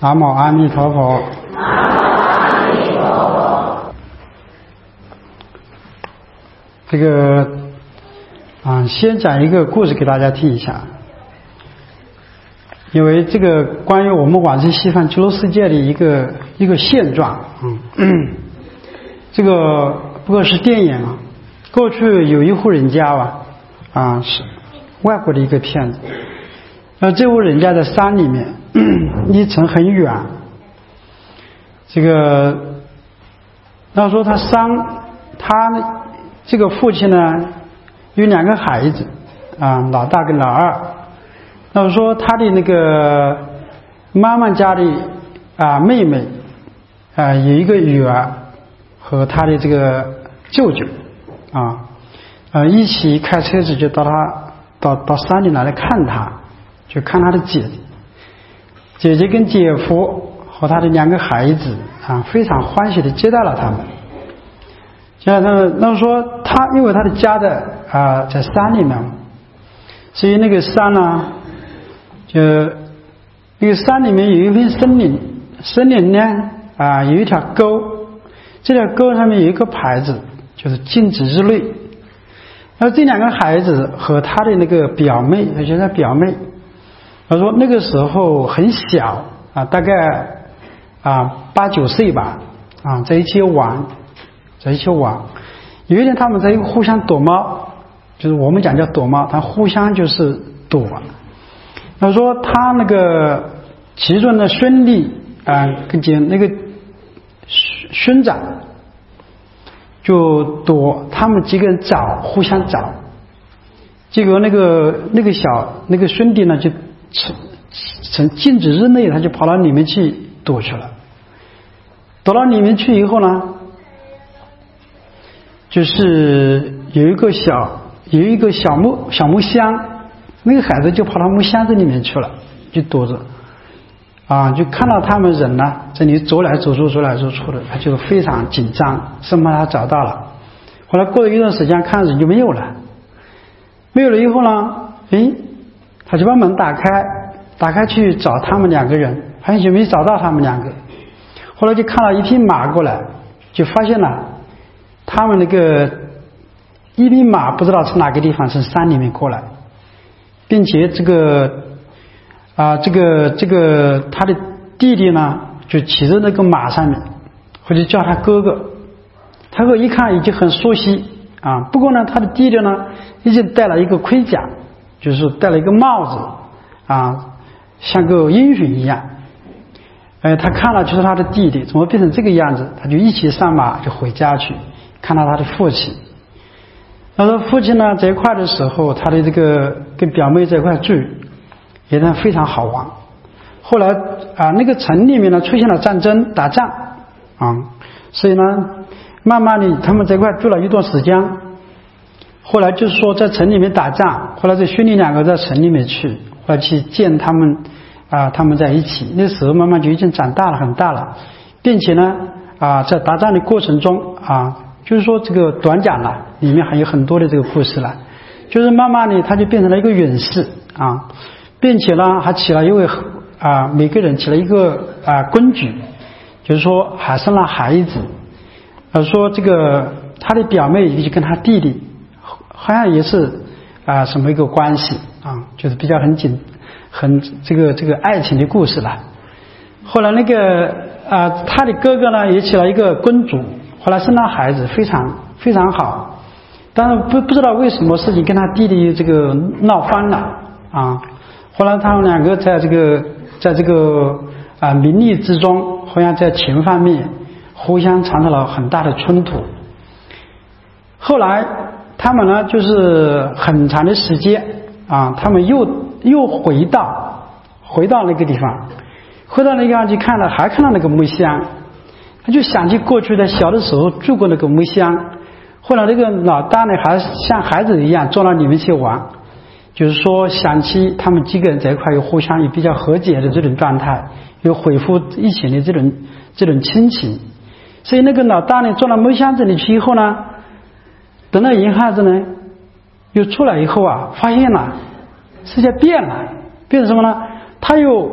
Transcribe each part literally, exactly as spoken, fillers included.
南无阿弥陀佛。 南无阿弥陀佛。 这个啊，先讲一个故事给大家听一下。因为这个关于我们往生西方极乐世界的一个一个现状，嗯，这个不过是电影啊。过去有一户人家吧，啊，是外国的一个片子。那这户人家在山里面，离城很远。这个，那说他山，他这个父亲呢有两个孩子，啊，老大跟老二。那说他的那个妈妈家的啊妹妹啊有一个女儿和他的这个舅舅啊呃一起开车子就到他到到山里来看他，就看他的姐姐姐姐跟姐夫和他的两个孩子啊非常欢喜的接待了他们。接待他们，那说他因为他的家的啊在山里面，所以那个山呢。就那个山里面有一片森林，森林呢啊有一条沟，这条沟上面有一个牌子，就是禁止日内。然后这两个孩子和他的那个表妹，而且他表妹，他说那个时候很小啊，大概啊八九岁吧，啊在一起玩，在一起玩。有一天他们在互相躲猫，就是我们讲叫躲猫，他互相就是躲。他说他那个其中的孙弟啊，跟讲那个孙长就躲，他们几个人找，互相找，结果那个那个小那个孙弟呢，就从禁止日内，他就跑到里面去躲去了。躲到里面去以后呢，就是有一个小有一个小木小木箱。那个孩子就跑到木箱子里面去了，就躲着，啊，就看到他们人呢，这里走来走出，走来走出的，他就非常紧张，生怕他找到了。后来过了一段时间，看人就没有了，没有了以后呢，诶，他就把门打开，打开去找他们两个人，发现就没找到他们两个。后来就看到一匹马过来，就发现了他们那个一匹马不知道从哪个地方从山里面过来。并且这个啊，这个这个他的弟弟呢，就骑着那个马上面，或者叫他哥哥。他哥一看已经很熟悉啊，不过呢，他的弟弟呢，已经戴了一个盔甲，就是戴了一个帽子啊，像个英雄一样。哎，他看了就是他的弟弟怎么变成这个样子，他就一起上马就回家去，看到他的父亲。他说父亲呢在一块的时候，他的这个跟表妹在一块住，也是非常好玩。后来啊，那个城里面呢出现了战争，打仗啊，所以呢，慢慢的他们在一块住了一段时间。后来就是说在城里面打仗，后来这兄弟两个在城里面去，后来去见他们啊，他们在一起。那时候慢慢就已经长大了，很大了，并且呢啊，在打仗的过程中啊。就是说这个短讲了，里面还有很多的这个故事了。就是慢慢的他就变成了一个勇士啊，并且呢还起了一位啊，每个人起了一个啊公举，就是说还生了孩子。呃说这个他的表妹就跟他弟弟好像也是啊什么一个关系啊，就是比较很紧很这个这个爱情的故事了。后来那个啊他的哥哥呢也起了一个公主。后来生了孩子，非常非常好，但是不不知道为什么事情跟他弟弟这个闹翻了啊。后来他们两个在这个在这个啊名利之中，好像在情方面互相产生了很大的冲突。后来他们呢，就是很长的时间啊，他们又又回到回到那个地方，回到那个地方去看了，还看到那个木箱。他就想起过去的小的时候住过那个木箱，后来那个老大呢还像孩子一样坐到里面去玩，就是说想起他们几个人在一块有互相有比较和解的这种状态，有恢复以前的这种这种亲情。所以那个老大呢坐到木箱子里去以后呢，等到一下子呢又出来以后啊，发现了世界变了，变成什么呢？他又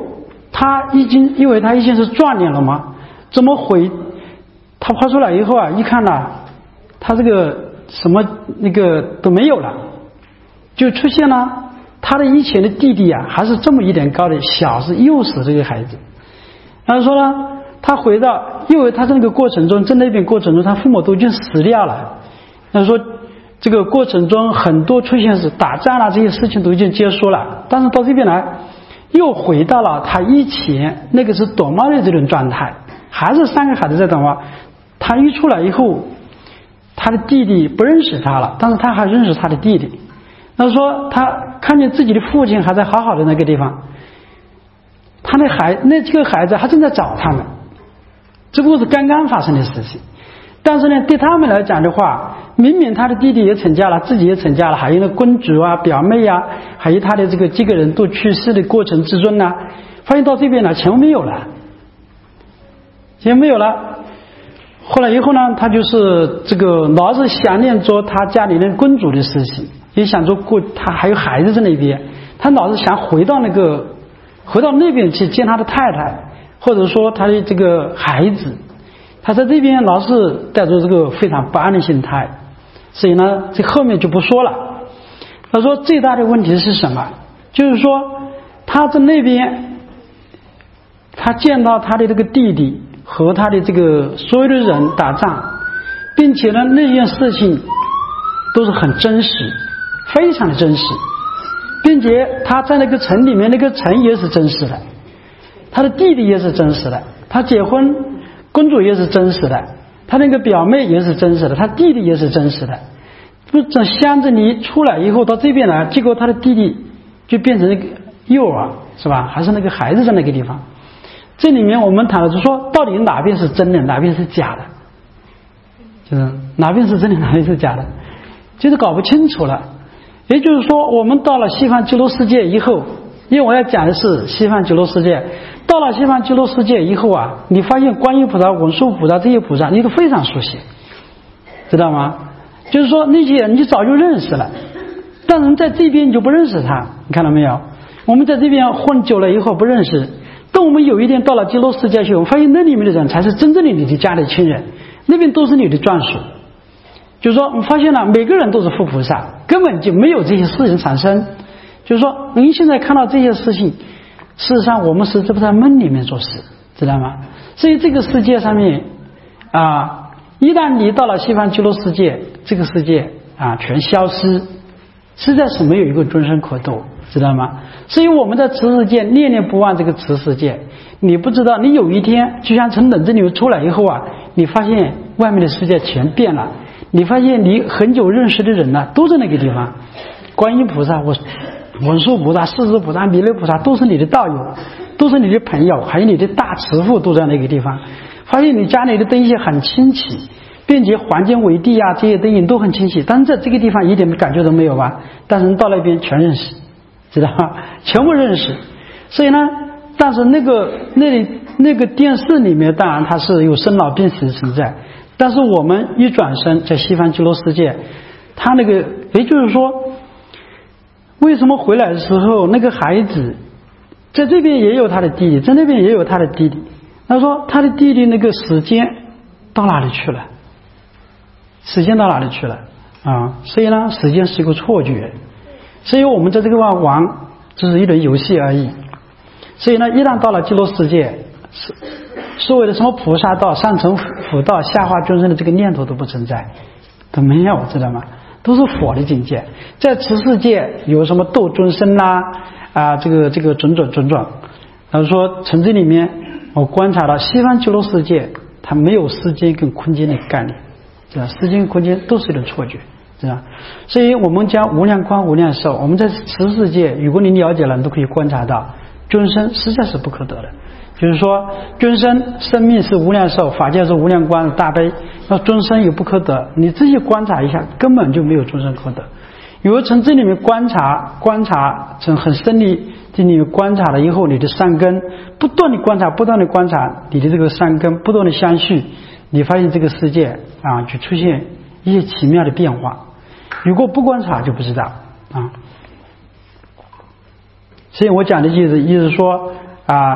他已经因为他已经是壮年了嘛，怎么回？他跑出来以后啊，一看呐，他这个什么那个都没有了，就出现了他的以前的弟弟啊，还是这么一点高的，小是幼时这个孩子。然后说呢，他回到，因为他在那个过程中，在那边过程中，他父母都已经死掉了。他说这个过程中很多出现是打仗了，这些事情都已经结束了，但是到这边来又回到了他以前那个是躲猫的这种状态，还是三个孩子在躲猫。他一出来以后，他的弟弟不认识他了，但是他还认识他的弟弟。他说他看见自己的父亲还在好好的那个地方，他那孩那几个孩子还正在找他们，只不过是刚刚发生的事情。但是呢，对他们来讲的话，明明他的弟弟也成家了，自己也成家了，还有那公主啊、表妹啊，还有他的这个几个人都去世的过程之中呢，发现到这边呢，全没有了，全没有了。后来以后呢，他就是这个老是想念着他家里的公主的事情，也想着过他还有孩子在那边，他老是想回到那个回到那边去见他的太太，或者说他的这个孩子。他在这边老是带着这个非常不安的心态，所以呢，这后面就不说了。他说最大的问题是什么？就是说他在那边，他见到他的这个弟弟和他的这个所有的人打仗，并且呢，那件事情都是很真实，非常的真实，并且他在那个城里面，那个城也是真实的，他的弟弟也是真实的，他结婚公主也是真实的，他那个表妹也是真实的，他弟弟也是真实的。不，这箱子里出来以后到这边来，结果他的弟弟就变成那个幼儿，是吧？还是那个孩子在那个地方。这里面我们谈的是说，到底哪边是真的，哪边是假的？就是哪边是真的，哪边是假的，就是搞不清楚了。也就是说，我们到了西方极乐世界以后，因为我要讲的是西方极乐世界。到了西方极乐世界以后啊，你发现观音菩萨、文殊菩萨这些菩萨你都非常熟悉，知道吗？就是说那些人你早就认识了，但是在这边你就不认识他，你看到没有？我们在这边混久了以后不认识，等我们有一天到了极乐世界去，我们发现那里面的人才是真正的你的家里亲人，那边都是你的专属。就是说我们发现了每个人都是佛菩萨，根本就没有这些事情产生。就是说您现在看到这些事情，事实上我们是这不在梦里面做事，知道吗？所以这个世界上面啊，一旦你到了西方极乐世界，这个世界啊全消失，实在是没有一个众生可度，知道吗？所以我们在此世界念念不忘这个此世界，你不知道你有一天就像从冷子里面出来以后啊，你发现外面的世界全变了，你发现你很久认识的人呢、啊、都在那个地方，观音菩萨我文殊菩萨、世尊菩萨、弥勒菩萨都是你的道友，都是你的朋友，还有你的大慈父都在那个地方。发现你家里的东西很清晰，并且环境为地啊，这些东西都很清晰，但是在这个地方一点感觉都没有吧？但是到那边全认识，知道吗？全部认识。所以呢，但是那个那里那个电视里面，当然它是有生老病死的存在，但是我们一转身在西方极乐世界，他那个也就是说。为什么回来的时候那个孩子在这边也有他的弟弟，在那边也有他的弟弟，他说他的弟弟那个时间到哪里去了，时间到哪里去了啊？所以呢，时间是一个错觉，所以我们在这个地方玩只是一轮游戏而已。所以呢，一旦到了极乐世界，所谓的什么菩萨道、上乘佛道、下化众生的这个念头都不存在，都没有，知道吗？都是佛的境界。在此世界有什么度众生啦啊，这个这个种种种种。他说从这里面我观察到西方极乐世界它没有时间跟空间的概念，知道？时间空间都是一种错觉，知道？所以我们讲无量光无量寿，我们在此世界如果你了解了，你都可以观察到众生实在是不可得的。就是说众生生命是无量寿，法界是无量光大悲，那众生也不可得，你自己观察一下根本就没有众生可得。如果从这里面观察观察从很深的这里面观察了以后，你的善根不断的观察不断的观察，你的这个善根不断的相续，你发现这个世界啊就出现一些奇妙的变化。如果不观察就不知道啊。所以我讲的意思意思说啊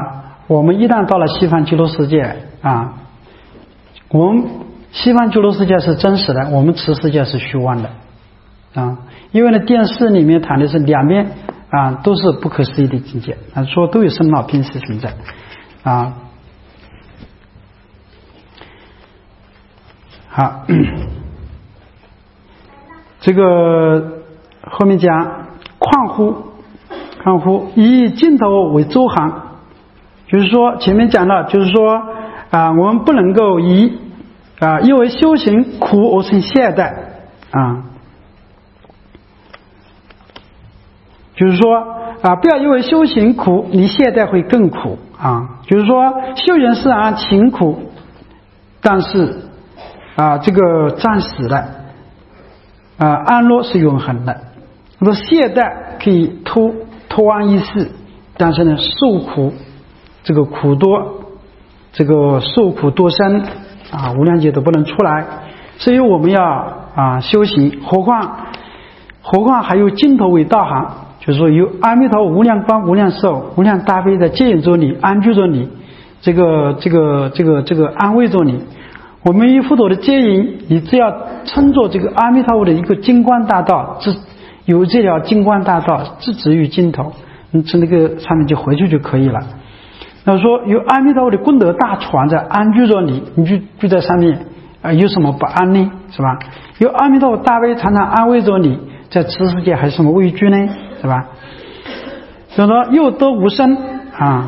我们一旦到了西方极乐世界啊，我们西方极乐世界是真实的，我们此世界是虚妄的啊。因为呢，电视里面谈的是两边啊都是不可思议的境界啊，说都有生老病死存在啊。好，这个后面讲况乎况乎以尽头为周行，就是说前面讲了，就是说啊，我们不能够以啊因为修行苦而成懈怠啊，就是说啊不要因为修行苦，你懈怠会更苦啊。就是说修行虽然勤苦，但是啊这个暂时的啊安乐是永恒的。那么懈怠可以偷偷安一时，但是呢受苦这个苦多，这个受苦多深啊，无量劫都不能出来。所以我们要啊修行，何况何况还有尽头为道行，就是说有阿弥陀无量光无量寿无量大悲的接引着你，安居着你，这个这个这个这个安慰着你。我们与佛陀的接引，你只要称作这个阿弥陀佛的一个金光大道，这有这条金光大道直指于尽头，你从那个上面就回去就可以了。那说有阿弥陀佛的功德大船在安居着你，你就就在上面啊，有什么不安呢？是吧？有阿弥陀佛大悲常常安慰着你，在此世界还有什么畏惧呢？是吧？所以说又得无生啊。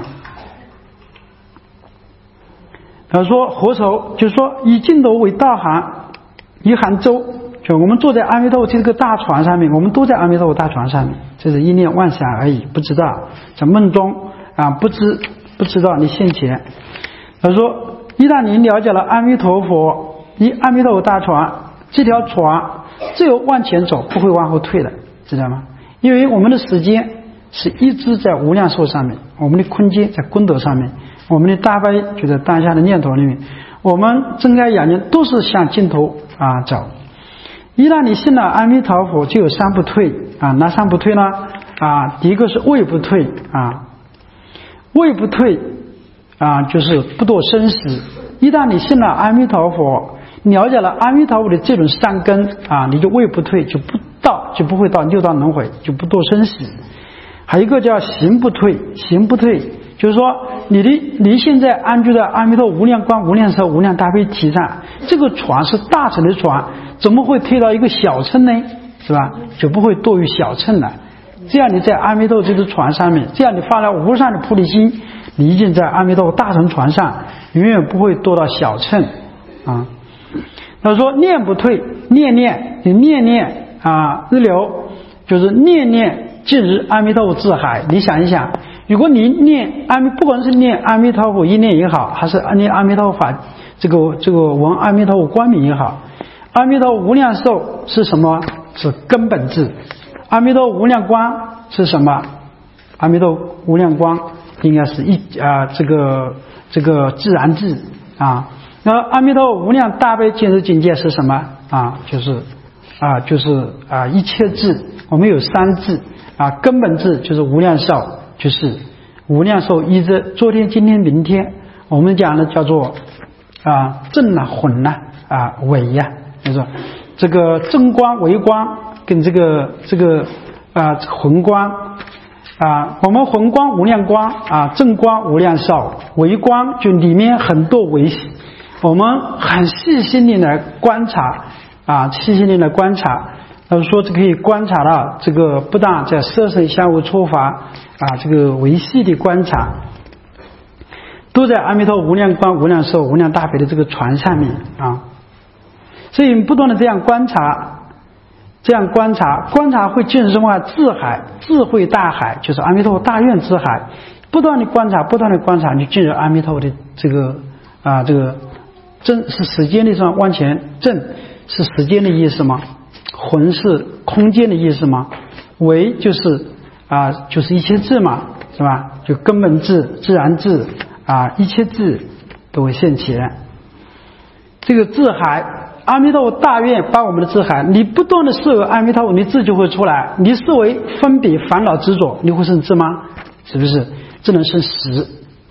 他说何愁？就是说以尽头为道行，以杭州，就我们坐在阿弥陀佛这个大船上面，我们都在阿弥陀佛大船上面，这是一念妄想而已，不知道在梦中啊，不知不知道你现前。他说一旦你了解了阿弥陀佛，以阿弥陀佛大船，这条船只有往前走，不会往后退的，知道吗？因为我们的时间是一直在无量寿上面，我们的空间在功德上面，我们的大悲就在当下的念头里面，我们睁开眼睛都是向尽头啊走。一旦你信了阿弥陀佛，就有三不退啊，哪三不退呢？啊，第一个是畏不退啊，畏不退啊，就是不堕生死。一旦你信了阿弥陀佛，了解了阿弥陀佛的这种善根啊，你就畏不退，就不到就不会到六道轮回，就不堕生死。还有一个叫行不退，行不退就是说你的你现在安居在阿弥陀无量光无量寿无量大悲体上，这个船是大乘的船，怎么会退到一个小乘呢？是吧？就不会堕于小乘了。这样你在阿弥陀这个船上面，这样你发了无上的菩提心，你已经在阿弥陀大乘船上，永远不会堕到小乘啊。他说念不退，念念你念念啊日流，就是念念进入阿弥陀佛智海。你想一想，如果你念阿弥，不管是念阿弥陀佛一念也好，还是念阿弥陀佛法这个这个闻阿弥陀佛光明也好，阿弥陀无量寿是什么？是根本智。阿弥陀无量光是什么？阿弥陀无量光应该是一啊这个这个自然智啊。那阿弥陀无量大悲尽入境界是什么啊？就是啊就是啊一切智。我们有三智啊，根本智就是无量寿，就是无量寿一智。昨天今天明天我们讲的叫做啊正啊混啊啊伪呀、啊，就是说这个正光微光跟这个这个啊混光啊，我们混光无量光啊，正光无量寿，微光就里面很多微细，我们很细心的来观察啊，细心的来观察。他说这可以观察到这个不但在色身相互触法啊，这个维系的观察都在阿弥陀无量光无量寿无量大悲的这个船上面啊。所以不断的这样观察，这样观察观察会进入什么智海，智慧大海，就是阿弥陀佛大愿之海。不断的观察不断的观察，你进入阿弥陀佛的这个啊这个正是时间的上往前正是时间的意思吗？混是空间的意思吗？唯就是啊就是一切智嘛，是吧？就根本智自然智啊，一切智都会现前。这个智海阿弥陀佛大愿把我们的智海，你不断的视为阿弥陀佛，你智就会出来。你视为分别烦恼执着，你会生智吗？是不是？只能生实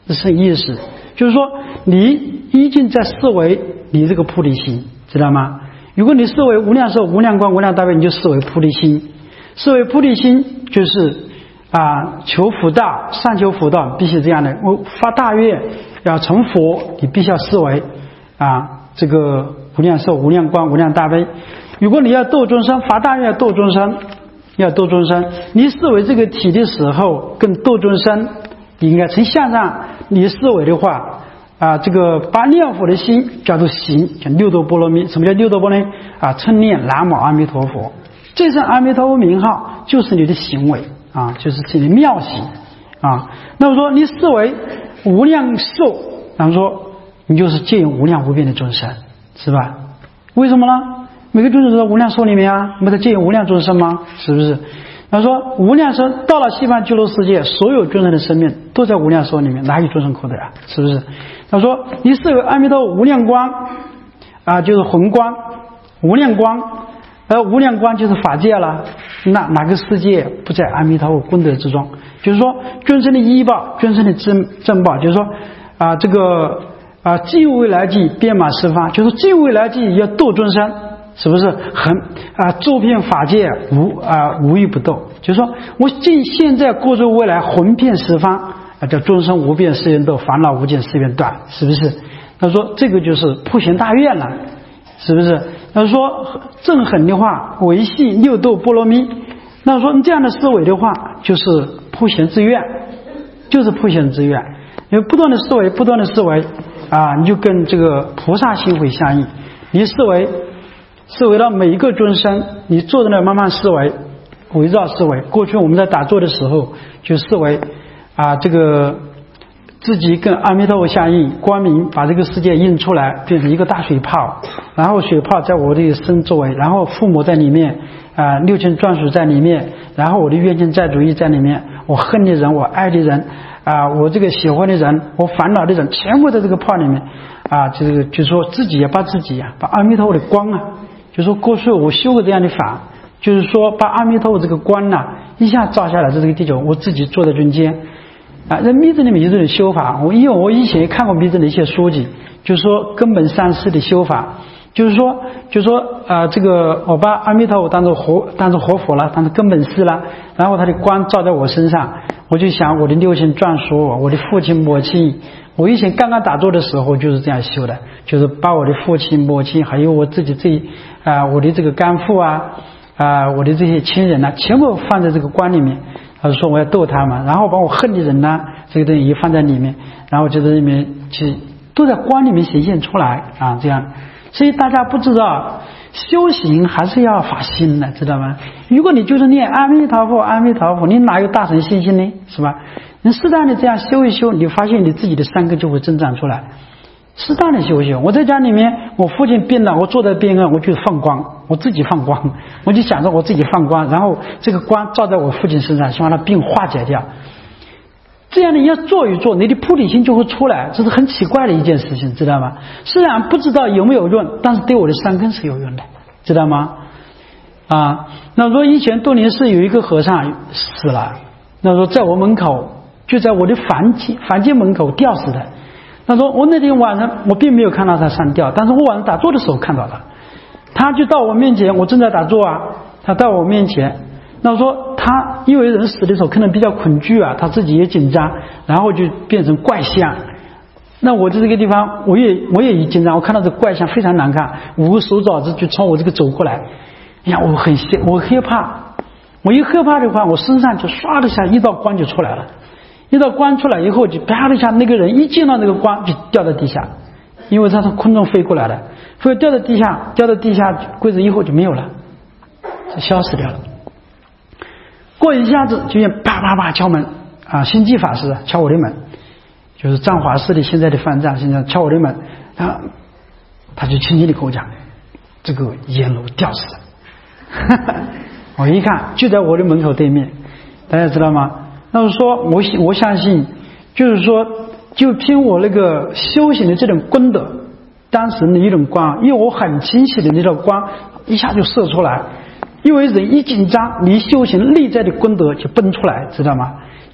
这是意思，就是说你已经在思维你这个菩提心，知道吗？如果你视为无量寿、无量光、无量大悲，你就视为菩提心。视为菩提心就是啊，求福道，上求福道，必须这样的。我发大愿要成佛，你必须要视为啊这个无量寿、无量光、无量大悲。如果你要度众生，发大愿要度众生，要度众生，你视为这个体的时候，跟度众生，你应该从向上，你视为的话。啊，这个把念佛的心叫做行，叫六度波罗蜜。什么叫六度波罗蜜？啊，称念南无阿弥陀佛，这声阿弥陀佛名号就是你的行为啊，就是你的妙行啊。那么说你视为无量寿，那么说你就是借用无量无边的众生，是吧？为什么呢？每个众生都在无量寿里面啊，我们在借用无量众生吗？是不是？他说无量寿到了西方极乐世界，所有众生的生命都在无量寿里面，哪有众生可得啊？是不是？他说你视为阿弥陀佛无量光啊，就是宏光，无量光，而无量光就是法界了。那哪个世界不在阿弥陀佛功德之中？就是说众生的依报，众生的正正报，就是说啊这个啊尽未来际遍满十方，就是尽未来际要度众生。是不是很啊？周遍法界无啊无一不度，就是说我尽现在过去未来浑遍十方啊，叫众生无边誓愿度，烦恼无尽誓愿断，是不是？他说这个就是普贤大愿了，是不是？他说正狠的话，维系六度波罗蜜。那说这样的思维的话，就是普贤之愿，就是普贤之愿。因为不断的思维，不断的思维啊，你就跟这个菩萨心会相应。你思维。思维到每一个众生，你坐在那慢慢思维，围绕思维。过去我们在打坐的时候，就思维啊，这个自己跟阿弥陀佛相应，光明把这个世界印出来，变成一个大水泡，然后水泡在我的身周围，然后父母在里面啊，六亲专属在里面，然后我的冤亲债主义在里面，我恨的人，我爱的人啊，我这个喜欢的人，我烦恼的人，全部在这个泡里面啊，这个就说自己也把自己啊，把阿弥陀佛的光啊。就说过去我修过这样的法，就是说把阿弥陀佛这个光呐、啊、一下照下来，在这个地球我自己坐在中间啊。在密宗里面有这种修法，我因为我以前也看过密宗的一些书籍，就是说根本三世的修法，就是说就是说啊、呃，这个我把阿弥陀佛当作活当作活佛了，当作根本师了，然后他的光照在我身上，我就想我的六亲专属我，我的父亲母亲。我以前刚刚打坐的时候就是这样修的，就是把我的父亲母亲还有我自己这啊、呃、我的这个干父啊啊、呃、我的这些亲人呢、啊、全部放在这个光里面，他说我要度他们，然后把我恨的人呢、啊、这个东西也放在里面，然后就在里面去都在光里面显现出来啊，这样。所以大家不知道修行还是要发心的，知道吗？如果你就是念阿弥陀佛阿弥陀佛，你哪有大乘信心呢？是吧？你适当的这样修一修，你发现你自己的善根就会增长出来。适当的修一修，我在家里面，我父亲病了，我坐在边上，我就放光，我自己放光，我就想着我自己放光，然后这个光照在我父亲身上，希望他病化解掉。这样的要做一做，你的菩提心就会出来，这是很奇怪的一件事情，知道吗？虽然不知道有没有用，但是对我的善根是有用的，知道吗？啊，那说以前多年寺有一个和尚死了，那说在我门口。就在我的房间房间门口吊死的。他说我那天晚上我并没有看到他上吊，但是我晚上打坐的时候看到他，他就到我面前，我正在打坐啊，他到我面前，那说他因为人死的时候可能比较恐惧啊，他自己也紧张，然后就变成怪相。那我在这个地方我也我也紧张，我看到这怪相非常难看，五个手爪子就从我这个走过来，哎呀，我很我害怕，我一害怕的话，我身上就唰的一下一道光就出来了。一道光出来以后，就啪的一下，那个人一见到那个光就掉到地下，因为他从空中飞过来的，所以掉到地下，掉到地下柜子以后就没有了，就消失掉了。过一下子就像啪啪啪敲门啊，星际法师敲我的门，就是藏华寺的现在的方丈，现在敲我的门，他他就轻轻的跟我讲，这个阎罗吊死了。我一看就在我的门口对面，大家知道吗？那是说我我相信就是说就凭我那个修行的这种功德，当时的一种光，因为我很清晰的那道光一下就射出来，因为人一紧张，你修行内在的功德就崩出来，知道吗？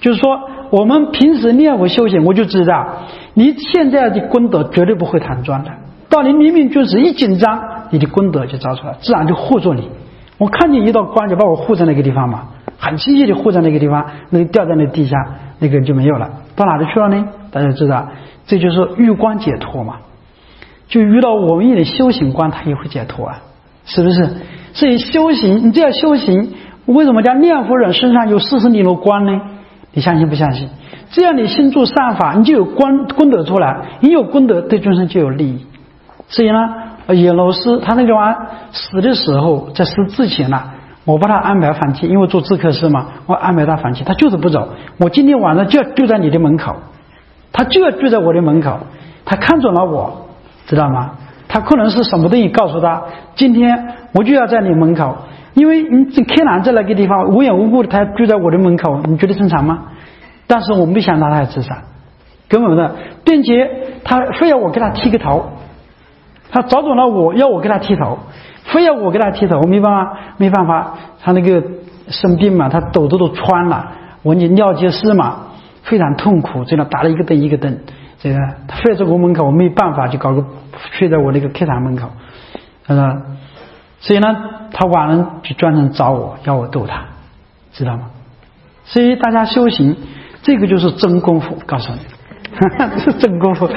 就是说我们平时念佛修行，我就知道你现在的功德绝对不会弹转的，到你临命终时一紧张，你的功德就照出来，自然就护住你。我看见一道光就把我护在那个地方嘛，很轻易的护在那个地方，那个掉在那地下，那个人就没有了，到哪里去了呢？大家知道这就是遇光解脱嘛，就遇到我们一点修行观，他也会解脱啊，是不是？所以修行，你这样修行，为什么叫念佛人身上有四十里路光呢？你相信不相信？这样你心住善法，你就有光功德出来，你有功德对众生就有利益。所以呢，阎罗师他那个玩死的时候，在死之前呢、啊，我帮他安排房期，因为做知客师嘛，我安排他房期，他就是不走。我今天晚上就要就在你的门口，他就要就在我的门口，他看准了我，知道吗？他可能是什么东西告诉他，今天我就要在你门口，因为你这柯南在那个地方无缘无故的他就在我的门口，你觉得正常吗？但是我没想到他要自杀，根本的，并且他非要我给他剃个头，他找准了我要我给他剃头，非要我给他剃头，我没办法，没办法，他那个生病嘛，他斗斗都穿了，我你尿结石嘛，非常痛苦，这样打了一个灯一个灯，这个他非要在我门口，我没办法，就搞个睡在我那个客堂门口，呃，所以呢，他晚上就专程找我，要我逗他，知道吗？所以大家修行，这个就是真功夫，告诉你，这是真功夫。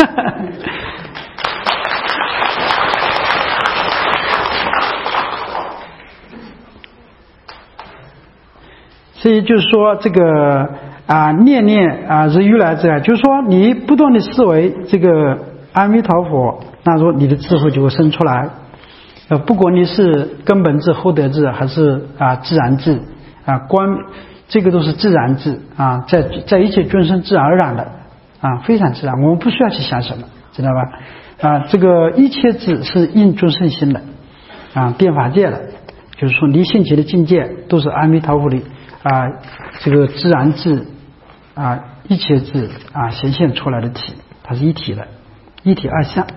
所以就是说这个啊，念念啊是如来之爱，就是说你不断的思维这个阿弥陀佛，那说你的智慧就会生出来。呃，不管你是根本智、后得智，还是啊自然智啊观，这个都是自然智啊，在在一切众生自然而然的啊，非常自然，我们不需要去想什么，知道吧？啊，这个一切智是应众生心的啊，变法界的，就是说离性起的境界都是阿弥陀佛的。啊，这个自然智啊，一切智啊，显现出来的体，它是一体的，一体二相。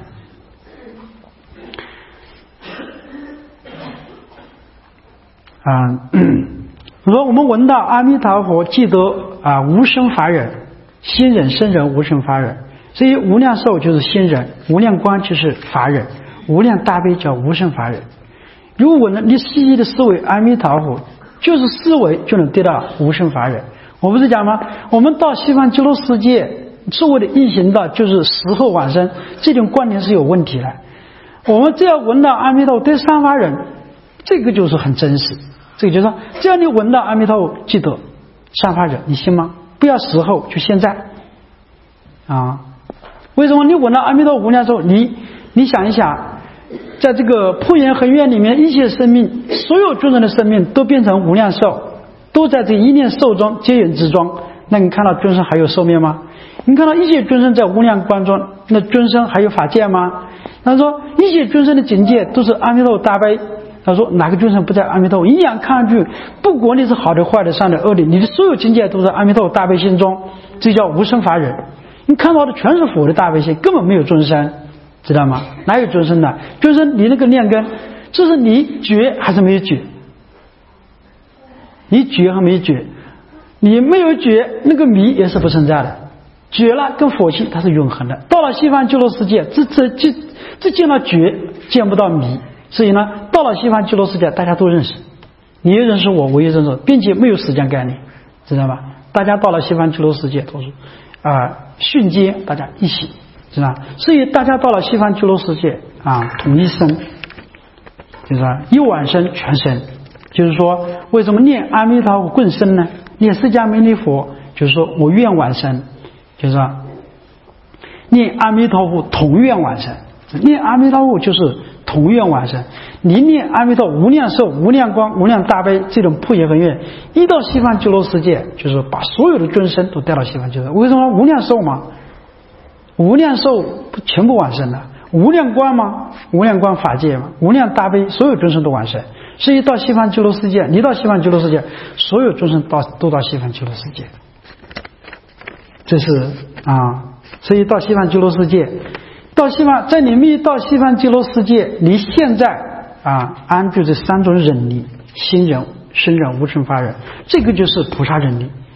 啊，我说我们闻到阿弥陀佛，记得啊，无生法忍，心忍、生忍、无生法忍。所以无量寿就是心忍，无量光就是法忍，无量大悲叫无生法忍。如果呢，你细细的思维阿弥陀佛。就是思维就能得到无生法忍。我不是讲吗？我们到西方极乐世界所谓的一行道，就是死后往生，这种观念是有问题的。我们只要闻到阿弥陀佛得三法忍，这个就是很真实。这个就是说，只要你闻到阿弥陀佛记得三法忍，你信吗？不要死后，就现在啊！为什么你闻到阿弥陀佛无量寿？你你想一想。在这个破岩恒愿里面，一切生命，所有众生的生命都变成无量寿，都在这一念寿中接引之中。那你看到众生还有寿命吗？你看到一切众生在无量光中，那众生还有法界吗？他说一切众生的境界都是阿弥陀佛大悲。他说哪个众生不在阿弥陀佛？一眼看上去，不管你是好的、坏的、善的、恶的，你的所有境界都在阿弥陀佛大悲心中，这叫无生法忍。你看到的全是佛的大悲心，根本没有众生。知道吗？哪有众生呢？众生你那个念根，这是你觉还是没有觉？你觉还没觉？你没有觉，那个迷也是不存在的。觉了跟佛性它是永恒的。到了西方极乐世界，只只只只见到觉，见不到迷。所以呢，到了西方极乐世界，大家都认识，你也认识我，我也认识我，并且没有时间概念，知道吧？大家到了西方极乐世界都是啊、呃、瞬间，大家一起。是吧？所以大家到了西方极乐世界啊，统一生，就是说一往生全生。就是说，为什么念阿弥陀佛更深呢？念释迦牟尼佛，就是说我愿往生，就是说念阿弥陀佛同愿往生。念阿弥陀佛就是同愿往生。你念阿弥陀无量寿、无量光、无量大悲这种破业恒愿，一到西方极乐世界，就是把所有的众生都带到西方极乐。为什么无量寿嘛？无量寿不全部往生了，无量光吗？无量光法界嘛，无量大悲，所有众生都往生。所以到西方极乐世界，你到西方极乐世界，所有众生到都到西方极乐世界。这是啊，所以到西方极乐世界，到西方，在你们一到西方极乐世界，你现在啊安住这三种忍力：心忍、身忍、无生法忍，这个就是菩萨忍力。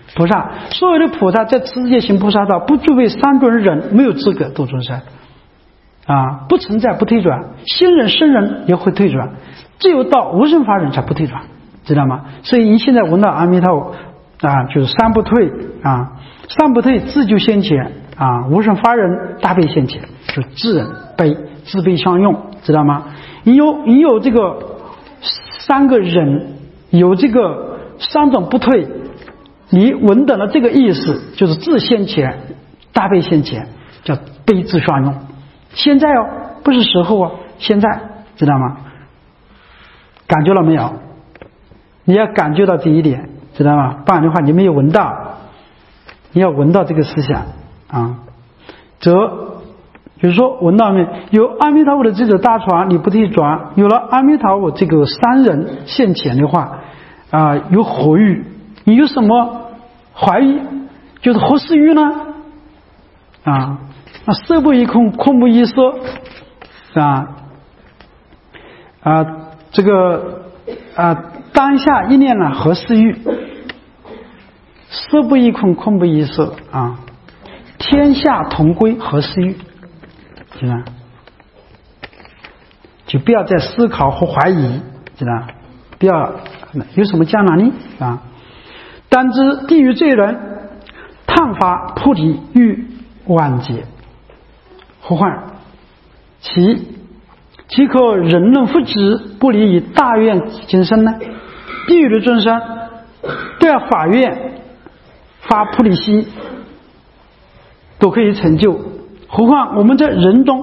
菩萨，所有的菩萨在持戒行菩萨道，不具备三种人，没有资格度众生啊，不存在不退转，新人生人也会退转，只有到无生法忍才不退转，知道吗？所以你现在闻到阿弥陀啊，就是三不退啊，三不退自救先前啊，无生法忍大悲先前，就自忍悲自悲相用，知道吗？你有你有这个三个忍，有这个三种不退，你闻到了这个意思，就是自先前大悲先前，叫悲自相用。现在哦，不是时候啊，现在知道吗？感觉了没有？你要感觉到这一点，知道吗？不然的话你没有闻到，你要闻到这个思想啊，则比如说闻到没有阿弥陀佛的这个大船你不退转，有了阿弥陀佛这个三人现前的话啊，有何欲？你有什么怀疑？就是何事欲呢？啊，那色不异空，空不异色啊啊，这个啊当下一念呢何事欲？色不异空，空不异色啊，天下同归何事欲？知道？就不要再思考和怀疑，知道？不要有什么将来呢啊？但知地狱罪人探发菩提欲万劫，何患？其岂可人人不知不离以大愿精生呢？地狱的众生都要发愿发菩提心，都可以成就，何况我们在人中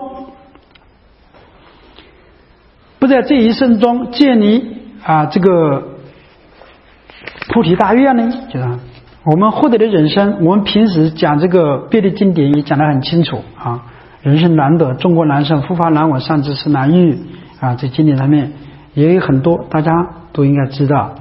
不在这一生中建立啊这个菩提大愿呢？就是我们获得的人生，我们平时讲这个别的经典也讲得很清楚啊，人生难得，中国难胜，佛法难闻，善知识难遇啊，这经典上面也有很多，大家都应该知道。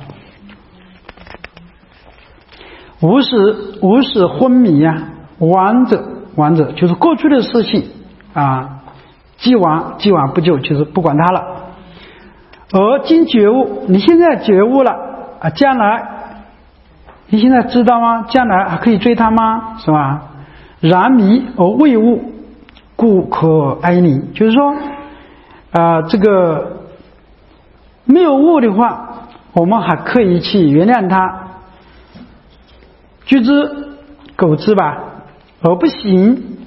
无始无始昏迷呀、啊，亡者亡者就是过去的事情啊，既往既往不咎，就是不管它了。而今觉悟，你现在觉悟了啊，将来你现在知道吗？将来还可以追他吗？是吧？然迷而未悟，故可哀离。就是说啊、呃，这个没有悟的话，我们还可以去原谅他，知之苟之吧，而不行，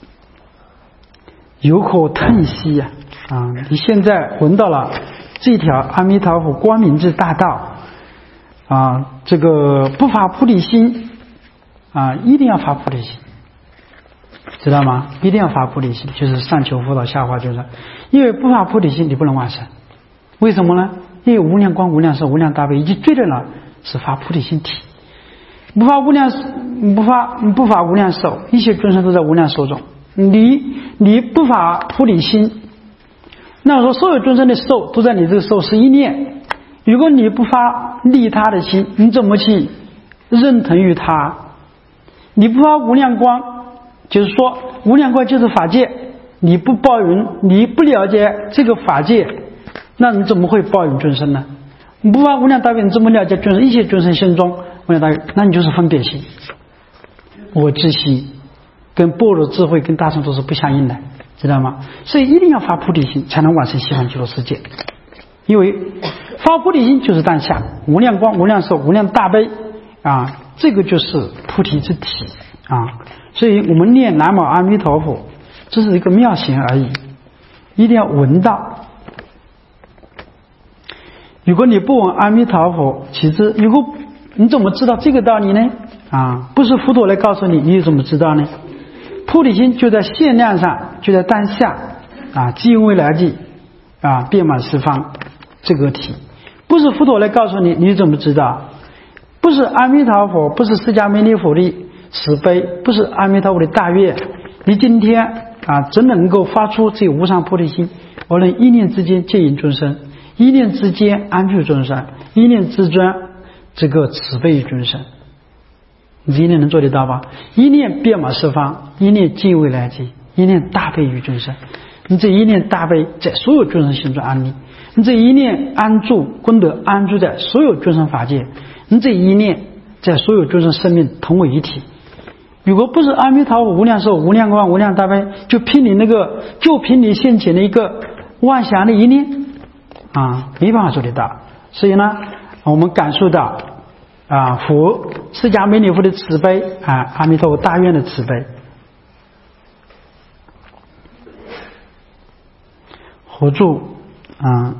有可叹息呀！啊，你现在闻到了这条阿弥陀佛光明之大道啊，这个不发菩提心啊，一定要发菩提心，知道吗？一定要发菩提心，就是上求佛道，下化众生。因为不发菩提心，你不能往生。为什么呢？因为无量光、无量寿、无量大悲以及最重要是发菩提心体。不发无量不发不发无量寿，一切众生都在无量寿中。你你不发菩提心，那么说所有众生的寿都在你这个寿是一念。如果你不发利他的心，你怎么去认同于他？你不发无量光，就是说无量光就是法界，你不报云，你不了解这个法界，那你怎么会报云众生呢？你不发无量大悲，你怎么了解众生？一切众生心中无量大悲，那你就是分别心、我执心，跟般若智慧跟大乘都是不相应的，知道吗？所以一定要发菩提心，才能完成西方极乐世界。因为发菩提心就是当下无量光、无量寿、无量大悲啊，这个就是菩提之体啊。所以我们念南无阿弥陀佛，这是一个妙行而已，一定要闻到。如果你不闻阿弥陀佛，其实如果你怎么知道这个道理呢？啊，不是佛陀来告诉你，你又怎么知道呢？菩提心就在限量上，就在当下啊，即未来际啊，遍满十方这个体，不是佛陀来告诉你，你怎么知道？不是阿弥陀佛，不是释迦牟尼佛的慈悲，不是阿弥陀佛的大愿，你今天啊，真能够发出这无上菩提心，我能一念之间接引众生，一念之间安住众生，一念之间这个慈悲于众生，你一念能做得到吧？一念遍满十方，一念尽未来际，一念大悲于众生，你这一念大悲在所有众生心中安立，你这一念安住功德安住在所有众生法界，你这一念在所有众生生命同为一体。如果不是阿弥陀佛无量寿无量光无量大悲，就凭你那个就凭你现前的一个妄想的一念啊，没办法做得到。所以呢，我们感受到啊佛释迦牟尼佛的慈悲啊，阿弥陀佛大愿的慈悲。合住啊，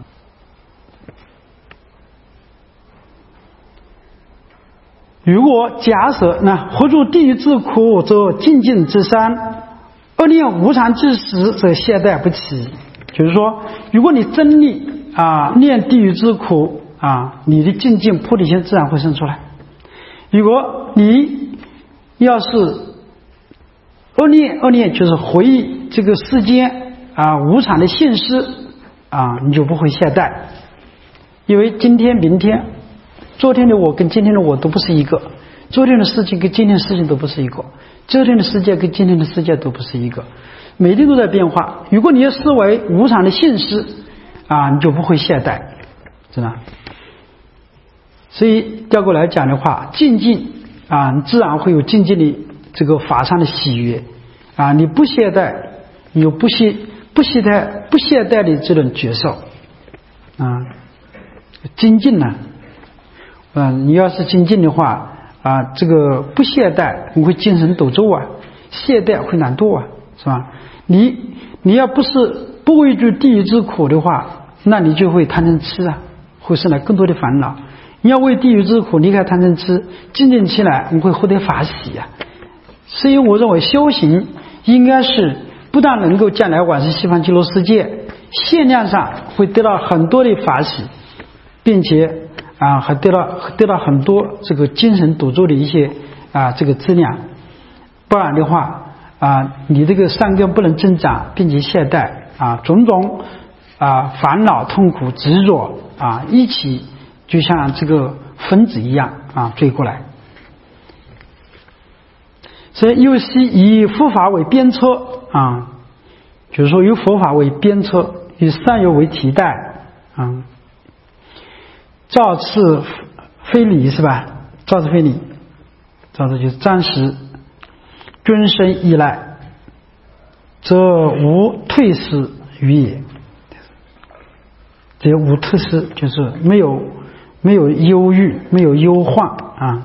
如果假设那合住地狱之苦，则精进之山；恶念无常之时，则懈怠不起。就是说，如果你真力啊念地狱之苦啊，你的精进菩提心自然会生出来。如果你要是恶念，恶念就是回忆这个世间啊无常的现实啊，你就不会懈怠，因为今天明天昨天的我跟今天的我都不是一个，昨天的事情跟今天的事情都不是一个，昨天的世界跟今天的世界都不是一个，每天都在变化。如果你要视为无常的现实啊，你就不会懈怠，知道？所以调过来讲的话，精进啊，你自然会有精进的这个法上的喜悦啊，你不懈怠，你有不懈不懈怠不懈怠的这种觉受啊，精进呢，啊，你要是精进的话啊，这个不懈怠，你会精神抖擞啊，懈怠会懒惰啊，是吧？你你要不是不畏惧地狱之苦的话，那你就会贪嗔痴啊，会生来更多的烦恼。你要为地狱之苦离开贪嗔痴，精进起来，你会获得法喜啊。所以我认为修行应该是不但能够将来往生西方极乐世界，限量上会得到很多的法喜，并且啊还得到得到很多这个精神抖擞的一些啊这个资粮。不然的话啊，你这个善根不能增长，并且懈怠啊，种种啊烦恼痛苦执着啊一起就像这个分子一样啊追过来。所以又是以佛法为鞭策啊，就是说以佛法为鞭策，以善友为提带啊。造次非礼是吧？造次非礼，造次就是暂时尊身依赖，则无退失于也。这无退失就是没有没有忧郁，没有忧患啊。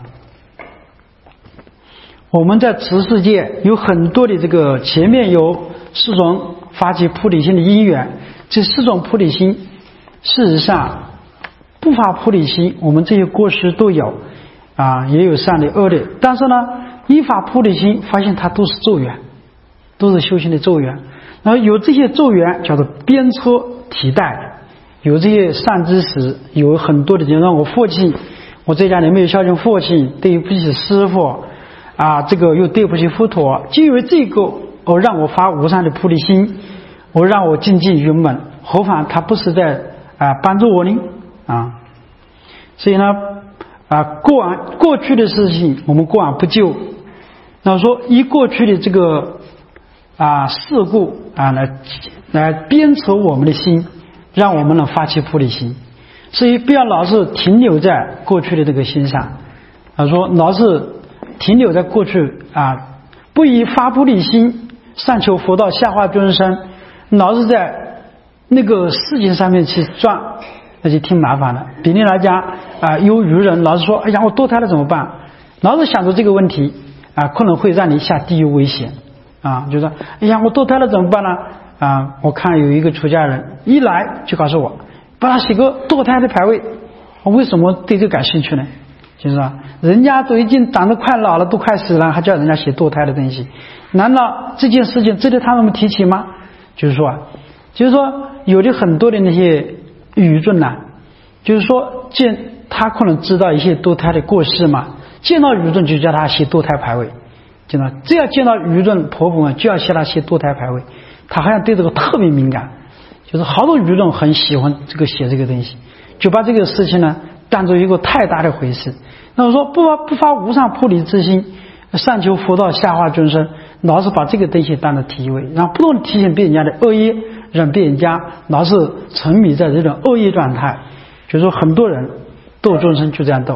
我们在此世界有很多的这个前面有四种发起菩提心的因缘，这四种菩提心事实上不发菩提心，我们这些过失都有啊，也有善的恶的，但是呢依法菩提心发现它都是咒缘，都是修行的咒缘。然后有这些咒缘叫做鞭策提带，有这些善知识，有很多的人让我父亲，我在家里没有孝敬父亲，对不起师父啊，这个又对不起佛陀，就因为这个哦让我发无上的菩提心，我让我精进圆满，何妨他不是在啊帮助我呢啊？所以呢啊过往过去的事情我们过往不究，那说以过去的这个啊事故啊来来鞭策我们的心，让我们能发起菩提心。所以不要老是停留在过去的这个心上，他说老是停留在过去啊，不以发菩提心上求佛道下化众生，老是在那个事情上面去转，那就挺麻烦的。比例来讲啊，有愚人老是说哎呀我堕胎了怎么办，老是想着这个问题啊，可能会让你下地狱危险啊，就说哎呀我堕胎了怎么办呢啊？我看有一个出家人一来就告诉我帮他写个堕胎的牌位，我为什么对这个感兴趣呢？就是说人家都已经长得快老了，都快死了，还叫人家写堕胎的东西，难道这件事情值得他们提起吗？就是说就是说有的很多的那些愚众呐、啊，就是说见他可能知道一些堕胎的过失嘛，见到愚众就叫他写堕胎牌位，知道只要见到愚众婆婆们就要写他写堕胎牌位，他好像对这个特别敏感，就是好多愚众很喜欢这个写这个东西，就把这个事情呢当作一个太大的回事。那我说不发不发无上菩提之心，上求佛道下化众生，老是把这个东西当作体位，然后不断提醒别人家的恶业，让别人家老是沉迷在这种恶业状态。就是说很多人斗众生就这样斗，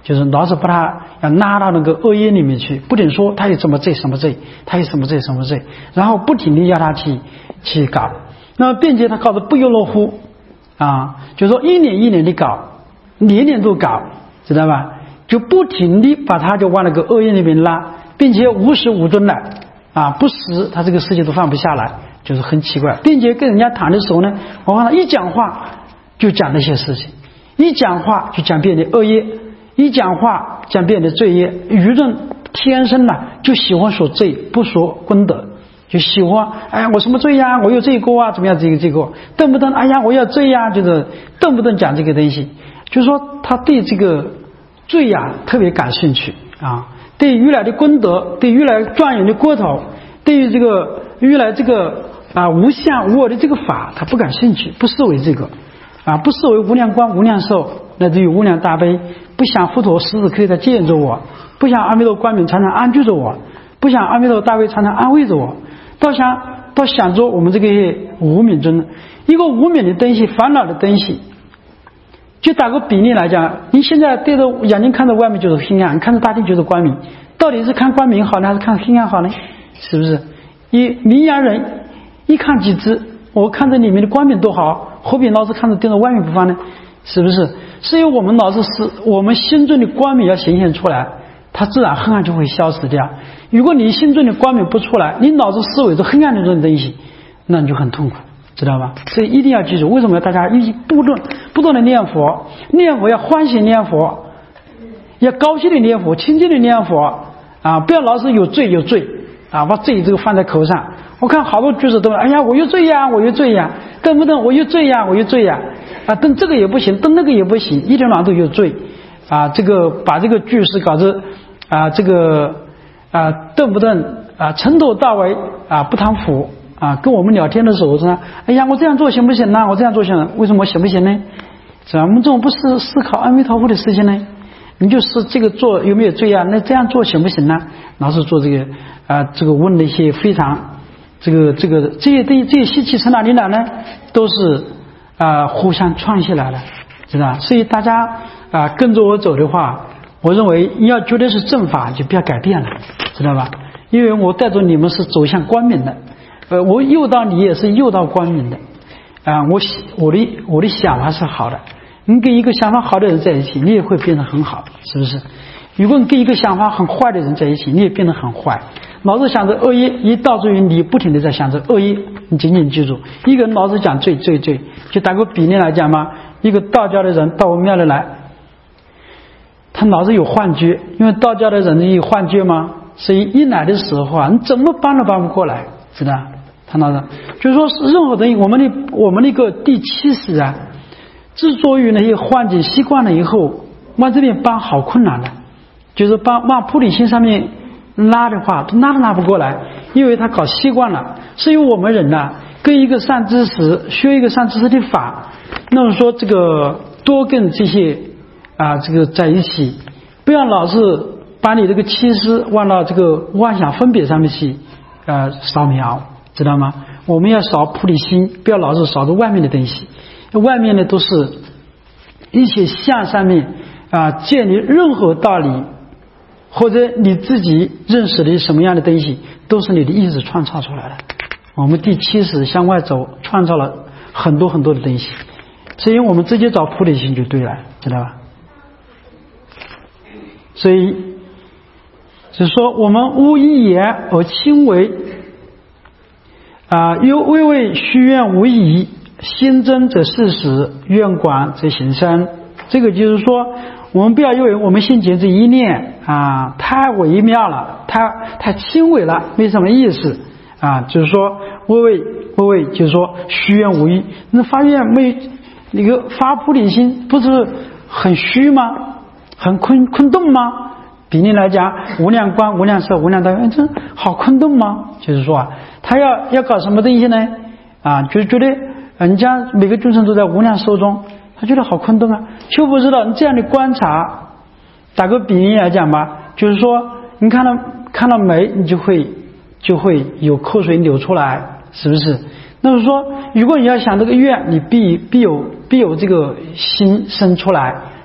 就是老是把他要拉到那个恶业里面去，不停说他有什么罪什么罪，他有什么罪什么罪，然后不停地要他去去搞。那么并且他搞得不亦乐乎啊，就是说一年一年的搞，年年都搞，知道吧？就不停地把他就往那个恶业里面拉，并且无始无终的啊，不死他这个事情都放不下来，就是很奇怪。并且跟人家谈的时候呢，我看他一讲话就讲那些事情，一讲话就讲别人的恶业，一讲话讲别人的罪业。愚人天生呢就喜欢说罪，不说功德，就喜欢哎呀我什么罪呀，我有罪过啊，怎么样这个这个，动不动哎呀我要罪呀，就是动不动讲这个东西，就是说他对这个罪呀特别感兴趣啊，对于来的功德，对于来庄严的国土，对于这个于来这个啊无相无我的这个法他不感兴趣，不视为这个啊，不视为无量光无量寿乃至于无量大悲，不想佛陀时时刻刻在见着我，不想阿弥陀光明常常安居着我，不想阿弥陀大悲常常安慰着我，倒想倒想着我们这个无明中一个无明的东西，烦恼的东西。就打个比例来讲，你现在对着眼睛看着外面就是黑暗，看着大地就是光明，到底是看光明好呢还是看黑暗好呢？是不是？一明眼人一看即知，我看着里面的光明多好，何必老是看着盯着外面不放呢？是不是？所以我们老是是我们心中的光明要显现出来，它自然黑暗就会消失掉。如果你心中的光明不出来，你脑子思维着黑暗的这种东西，那你就很痛苦，知道吧？所以一定要记住，为什么大家一不断不断的念佛，念佛要欢喜念佛，要高兴的念佛，清净的念佛啊！不要老是有罪有罪啊，把罪这个放在口上。我看好多句子都哎呀我有罪呀我有罪呀，动不动我有罪呀我有罪呀啊，动这个也不行，动那个也不行，一天晚上都有罪啊！这个把这个句式搞得啊这个啊动不动啊从头到尾啊不谈佛啊，跟我们聊天的时候说哎呀我这样做行不行呢？我这样做行，为什么行不行呢？是吧？我们这种不是思考阿弥陀佛的事情呢？你就是这个做有没有罪啊？那这样做行不行呢？老是做这个啊这个问那些非常这个这个这些对这些习气从哪里来呢？都是啊互相串起来的，知道吧？所以大家啊跟着我走的话，我认为你要觉得是正法就不要改变了，知道吧？因为我带着你们是走向光明的，呃我诱导你也是诱导光明的啊，我我的我的想法是好的。你跟一个想法好的人在一起，你也会变得很好，是不是？如果你跟一个想法很坏的人在一起，你也变得很坏。老是想着恶业，一导致于你不停地在想着恶业。你仅仅记住，一个人老是讲罪罪罪，就打个比例来讲嘛，一个道教的人到我们庙里来，他脑子有幻觉，因为道教的人有幻觉嘛，所以一来的时候啊，你怎么搬都搬不过来，知道？他脑子就是说是任何东西，我们的我们那个第七识啊。之所以那些幻境习惯了以后，往这边搬好困难的，就是帮往菩提心上面拉的话，拉都拉不过来，因为他搞习惯了。所以我们人呢、啊，跟一个善知识学一个善知识的法，那么说这个多跟这些啊这个在一起，不要老是把你这个七识往到这个妄想分别上面去呃扫描，知道吗？我们要扫菩提心，不要老是扫着外面的东西。外面呢都是一些相上面啊建立任何道理，或者你自己认识的什么样的东西，都是你的意志创造出来的。我们第七识向外走，创造了很多很多的东西，所以我们直接找菩提心就对了，知道吧？所以就是说我们无一言而轻为啊，又微微虚愿无疑，心真则事实，愿广则行深。这个就是说，我们不要因为我们心前这一念啊太微妙了，太太轻微了，没什么意思啊。就是说，微微微微，就是说虚愿无疑。那发愿没那个发菩提心，不是很虚吗？很空空洞吗？比例来讲，无量光、无量寿、无量大愿，这好空洞吗？就是说啊，他要要搞什么东西呢？啊，就是觉得。人家每个众生都在无量寿中，他觉得好空洞啊，就不知道你这样的观察。打个比喻来讲吧，就是说你看到看到梅，你就会就会有口水流出来，是不是？那么说，如果你要想这个愿，你必必有必有这个心生出来，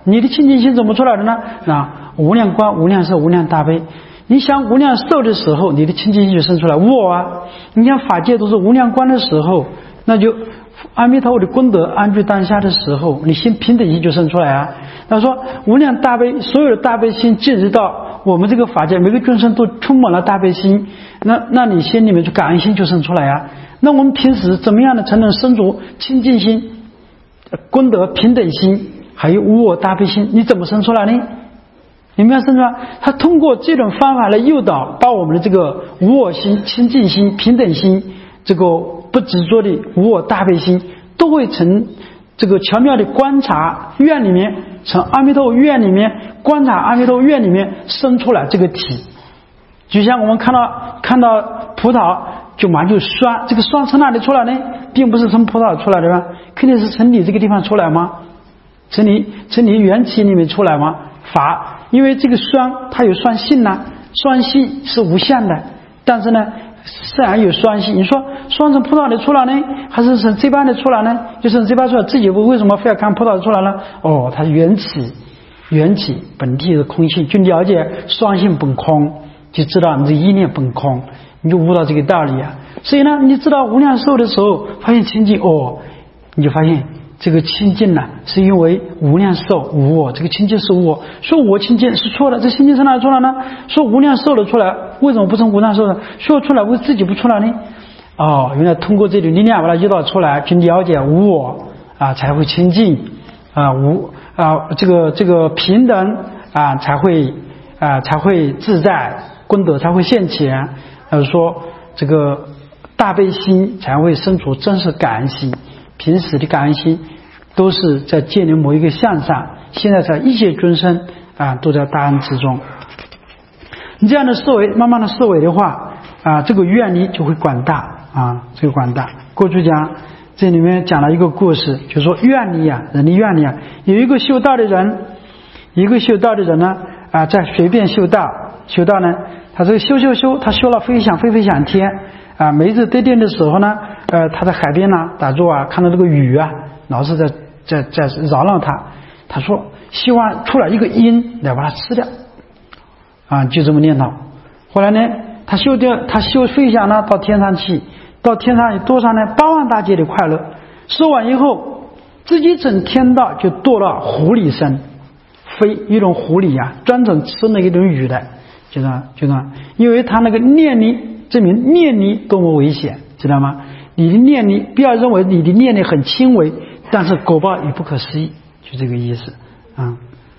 你的清净心怎么出来的呢？啊，无量光、无量寿、无量大悲。你想无量寿的时候，你的清净心就生出来我啊。你想法界都是无量光的时候，那就阿弥陀佛的功德安居当下的时候，你心平等心就生出来啊。他说无量大悲，所有的大悲心进入到我们这个法界，每个众生都充满了大悲心，那那你心里面就感恩心就生出来啊。那我们平时怎么样的才能生出清净心、功德平等心，还有无我大悲心？你怎么生出来呢？你们要生出来，他通过这种方法来诱导，把我们的这个无我心、清净心、平等心，这个不执着的无我大悲心，都会从这个巧妙的观察院里面，从阿弥陀佛院里面观察阿弥陀佛院里面生出来这个体。就像我们看到看到葡萄就马上就酸，这个酸从哪里出来呢？并不是从葡萄出来的吧？肯定是从你这个地方出来吗？从你从你缘起里面出来吗？法，因为这个酸它有酸性呢，酸性是无限的，但是呢自然有酸性。你说酸从葡萄里出来呢，还是从这边里出来呢？就是从这边出来，自己为什么非要看葡萄出来呢？哦，它缘起缘起本体的空性，就了解双性本空，就知道你这一念本空，你就悟到这个道理啊。所以呢，你知道无量寿的时候发现清净，哦，你就发现这个清净呢、啊，是因为无量寿无我，这个清净是无我。说我清净是错的，这清净从哪里出来呢？说无量寿的出来，为什么不从无量寿的说出来，为自己不出来呢？哦，原来通过这里力量把它诱导出来，去了解无我啊，才会清净啊，无啊这个这个平等啊，才会啊才会自在，功德才会现前。呃说这个大悲心才会生出真实感恩心。平时的感恩心都是在建立某一个向上，现在在一切众生啊都在大恩之中。你这样的思维，慢慢的思维的话啊，这个愿力就会广大啊，这个广大。过去讲这里面讲了一个故事，就是说愿力啊，人的愿力啊，有一个修道的人，一个修道的人呢啊，在随便修道，修道呢，他这个修修修，他修了飞翔飞飞翔天啊，每一次得定的时候呢。呃，他在海边呢打坐啊，看到这个雨啊，老是在在在扰乱他。他说希望出来一个鹰来把它吃掉，啊，就这么念叨。后来呢，他修掉，他修飞翔呢，到天上去，到天上多少呢？八万大劫的快乐。说完以后，自己整天道就堕了狐狸身，飞一种狐狸啊，专整吃那一种鱼的，就这样就这样，因为他那个念力，证明念力多么危险，知道吗？你的念力，不要认为你的念力很轻微，但是果报也不可思议，就这个意思啊。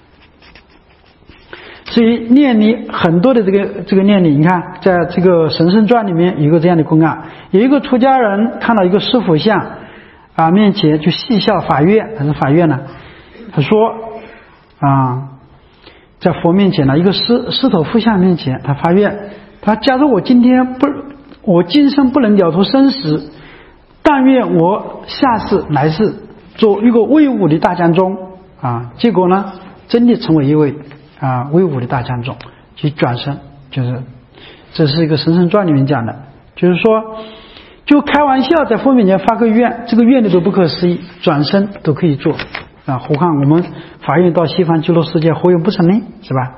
所以念力很多的这个这个念力，你看在这个神圣传里面有一个这样的公案，有一个出家人看到一个师父像啊面前就戏笑法院，还是法院呢？他说啊，在佛面前呢，一个狮狮头佛像面前，他发愿，他假如我今天不，我今生不能了脱生死。但愿我下世来世做一个威武的大将军啊！结果呢，真的成为一位啊威武的大将军，去转身，就是这是一个神圣传里面讲的，就是说，就开玩笑在佛面前发个愿，这个愿力都不可思议，转身都可以做啊！何况我们法院到西方极乐世界，何有不成呢？是吧？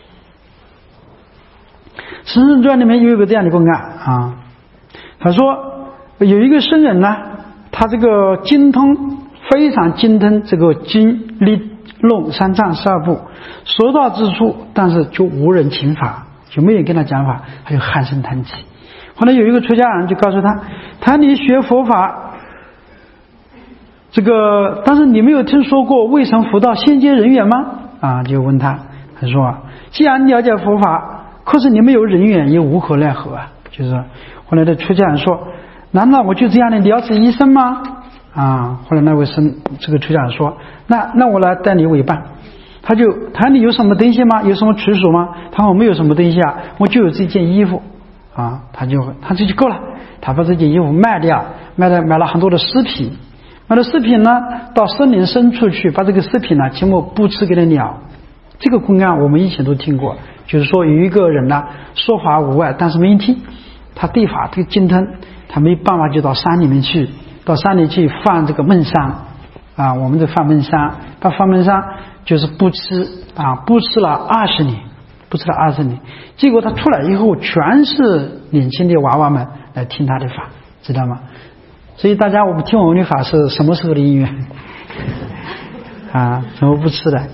神圣传里面有一个这样的公案啊，他说。有一个僧人呢，他这个精通非常精通这个经律论三藏十二部，所到之处，但是就无人请法，就没人跟他讲法，他就唉声叹气。后来有一个出家人就告诉他，他你学佛法，这个但是你没有听说过未曾佛到仙界人缘吗？啊，就问他，他说既然了解佛法，可是你没有人缘，也无可奈何啊。就是后来的出家人说。难道我就这样的了此一生吗？啊！后来那位僧这个出家人说：“那那我来带你为伴。”他就他你有什么东西吗？有什么取属吗？他说我没有什么东西啊，我就有这件衣服啊。他就他这就够了，他把这件衣服卖掉，卖了买了很多的饰品，买了饰品呢，到森林深处去，把这个饰品呢全部布施给了鸟。这个公案我们以前都听过，就是说有一个人呢说法无碍，但是没人听，他对法这个精通。他没办法就到山里面去，到山里去放这个闷香啊，我们这放闷香，把放闷香就是不吃啊，不吃了二十年，不吃了二十年，结果他出来以后，全是年轻的娃娃们来听他的法，知道吗？所以大家我们听我们的法是什么时候的因缘啊？怎么不吃的？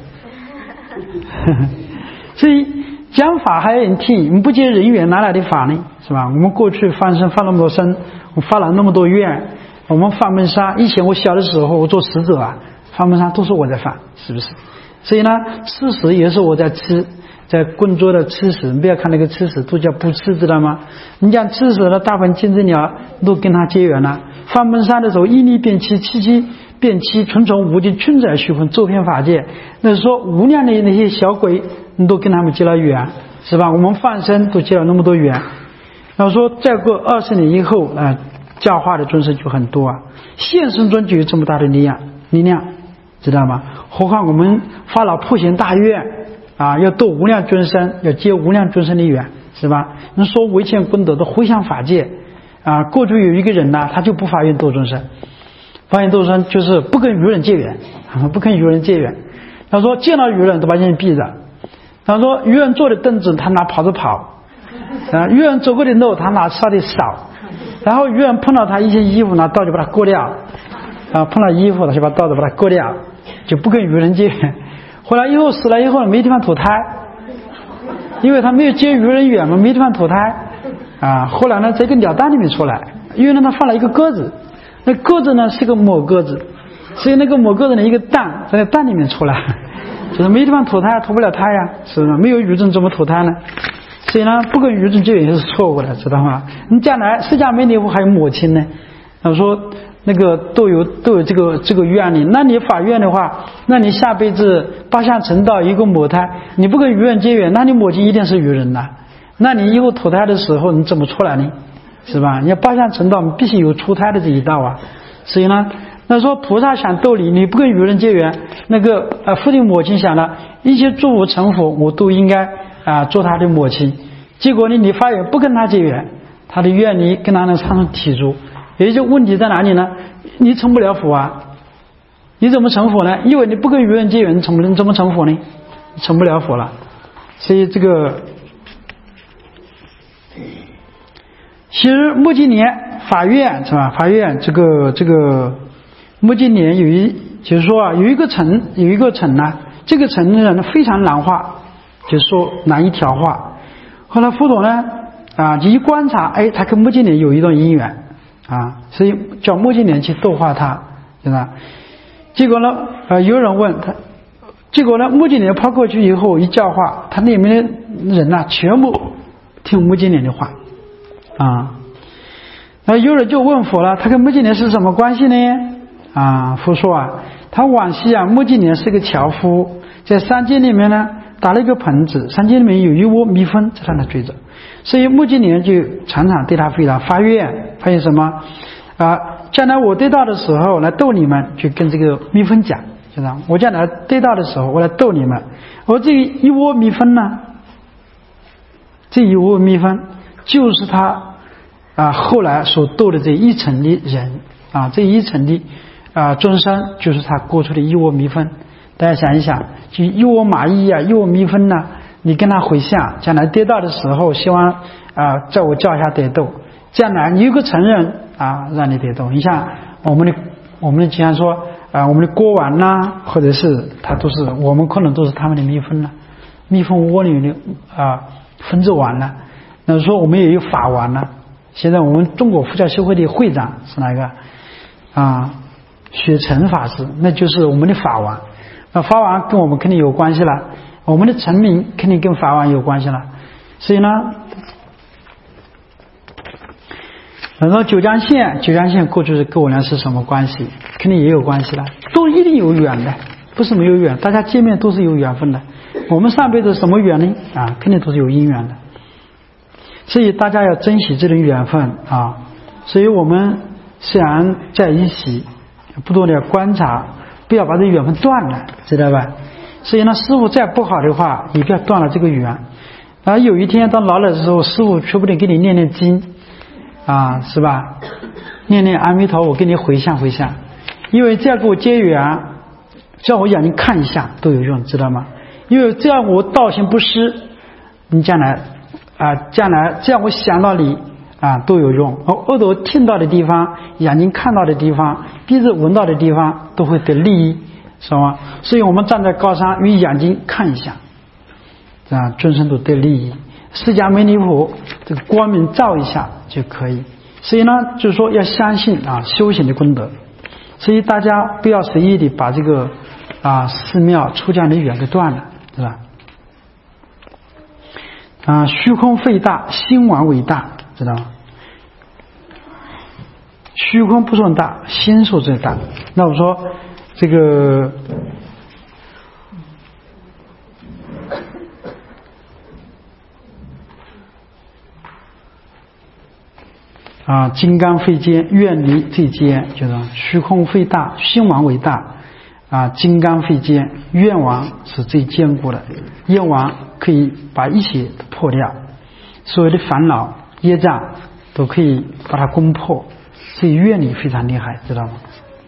所以讲法还有人听，你不结人缘哪来的法呢？是吧？我们过去放生放那么多生，我发了那么多愿，我们放门沙，以前我小的时候我做使者啊，放门沙都是我在放，是不是？所以呢，吃食也是我在吃，在工作的吃食，你不要看那个吃食都叫不吃，知道吗？你讲吃食的大部分金子鸟都跟他结缘了。放门沙的时候，一力变七，七七变七，纯从无尽群载虚空周遍法界，那是说无量的那些小鬼，你都跟他们结了缘，是吧？我们放生都结了那么多缘。然后说再过二十年以后啊、呃，教化的尊师就很多啊，现生尊就有这么大的力量，力量，知道吗？何况我们发了普贤大愿啊，要度无量众生，要结无量众生的缘，是吧？你说维乾功德的回向法界啊，过去有一个人呢，他就不发愿度众生，发愿度众生就是不跟愚人结缘，不跟愚人结缘。他说见到愚人都把眼睛闭着，他说愚人坐的凳子他拿跑着跑。啊，愚人走过的路，他拿烧的扫，然后愚人碰到他一些衣服，拿刀就把它割掉，啊，碰到衣服他就把刀子把它割掉，就不跟愚人结缘。后来以后死了以后没地方投胎，因为他没有结愚人缘嘛，没地方投胎啊。后来呢，在一个鸟蛋里面出来，因为呢他放了一个鸽子，那鸽子呢是个母鸽子，所以那个母鸽子的一个蛋在那蛋里面出来，就是没地方投胎，投不了胎呀，是不是？没有愚人怎么投胎呢？所以呢，不跟愚人结缘也是错误的，知道吗？你将来释迦牟尼佛还有母亲呢，他说那个都有都有这个这个愿力，那你法愿的话，那你下辈子八相成道一个母胎，你不跟愚人结缘，那你母亲一定是愚人呐，那你以后投胎的时候你怎么出来呢？是吧？你要八相成道，必须有出胎的这一道啊。所以呢，那说菩萨想逗你，你不跟愚人结缘，那个呃父亲母亲想了，一切诸佛成佛，我都应该啊做他的母亲。结果呢，你发愿不跟他结缘，他的愿力跟他能产生抵触，也就问题在哪里呢？你成不了佛啊，你怎么成佛呢？因为你不跟愚人结缘，你成不你怎么成佛呢？你成不了佛了。所以这个其实目今年法院是吧？法院这个这个目今年有一就是说啊，有一个城有一个城呢，这个城的人非常难化，就是说难以调化。后来佛陀呢啊，就一观察，哎，他跟目犍连有一段因缘啊，所以叫目犍连去度化他，对吧？结果呢，呃，有人问他，结果呢，目犍连跑过去以后一教化，他那边的人呐、啊，全部听目犍连的话啊。那有人就问佛了，他跟目犍连是什么关系呢？啊，佛说啊，他往昔啊，目犍连是个樵夫，在山间里面呢。打了一个盆子，山间里面有一窝蜜蜂在那追着，所以目犍连就常常对他非常发愿，发现什么啊？将来我得到的时候来逗你们，就跟这个蜜蜂讲，就这样，我将来得到的时候我来逗你们。我这一窝蜜蜂呢，这一窝蜜蜂就是他啊后来所逗的这一层的人啊，这一层的啊众生就是他过去的一窝蜜蜂。大家想一想，就一窝蚂蚁啊，一窝蜜蜂呢，你跟他回向，将来得到的时候，希望啊、呃，在我脚下得度。将来你有个成人啊，让你得度。你像我们的，我们的经常说啊、呃，我们的国王呐，或者是他都是，我们可能都是他们的蜜蜂了，蜜蜂窝里面的啊、呃、蜂子王了。那说我们也有法王了。现在我们中国佛教协会的会长是哪个啊？雪城法师，那就是我们的法王。那法王跟我们肯定有关系了，我们的臣民肯定跟法王有关系了。所以呢，然后九江县，九江县过去跟我俩是什么关系？肯定也有关系了，都一定有缘的，不是没有缘，大家见面都是有缘分的。我们上辈子什么缘呢？啊，肯定都是有因缘的。所以大家要珍惜这种缘分啊！所以我们虽然在一起，不断的观察。不要把这缘分断了，知道吧？所以呢，师父再不好的话，也不要断了这个缘。而有一天当老了的时候，师父说不定给你念念经啊，是吧？念念阿弥陀，我给你回向回向。因为这样给我结缘， 只要我眼睛看一下都有用，知道吗？因为这样我道行不失，你将来啊，将来这样我想到你啊都有用。我耳朵听到的地方，眼睛看到的地方，鼻子闻到的地方都会得利益，是吧？所以我们站在高山，用眼睛看一下，啊，众生都得利益。释迦牟尼佛这个光明照一下就可以。所以呢，就是说要相信啊修行的功德。所以大家不要随意的把这个啊寺庙出家的缘给断了，是吧？啊，虚空肺大，心王为大，知道吗？虚空不算大，心数最大。那我说这个啊，金刚肺坚，愿离最坚，就是虚空肺大，心王为大啊，金刚肺坚，愿王是最坚固的，愿王可以把一切都破掉，所有的烦恼业障都可以把它攻破，所以愿力非常厉害，知道吗？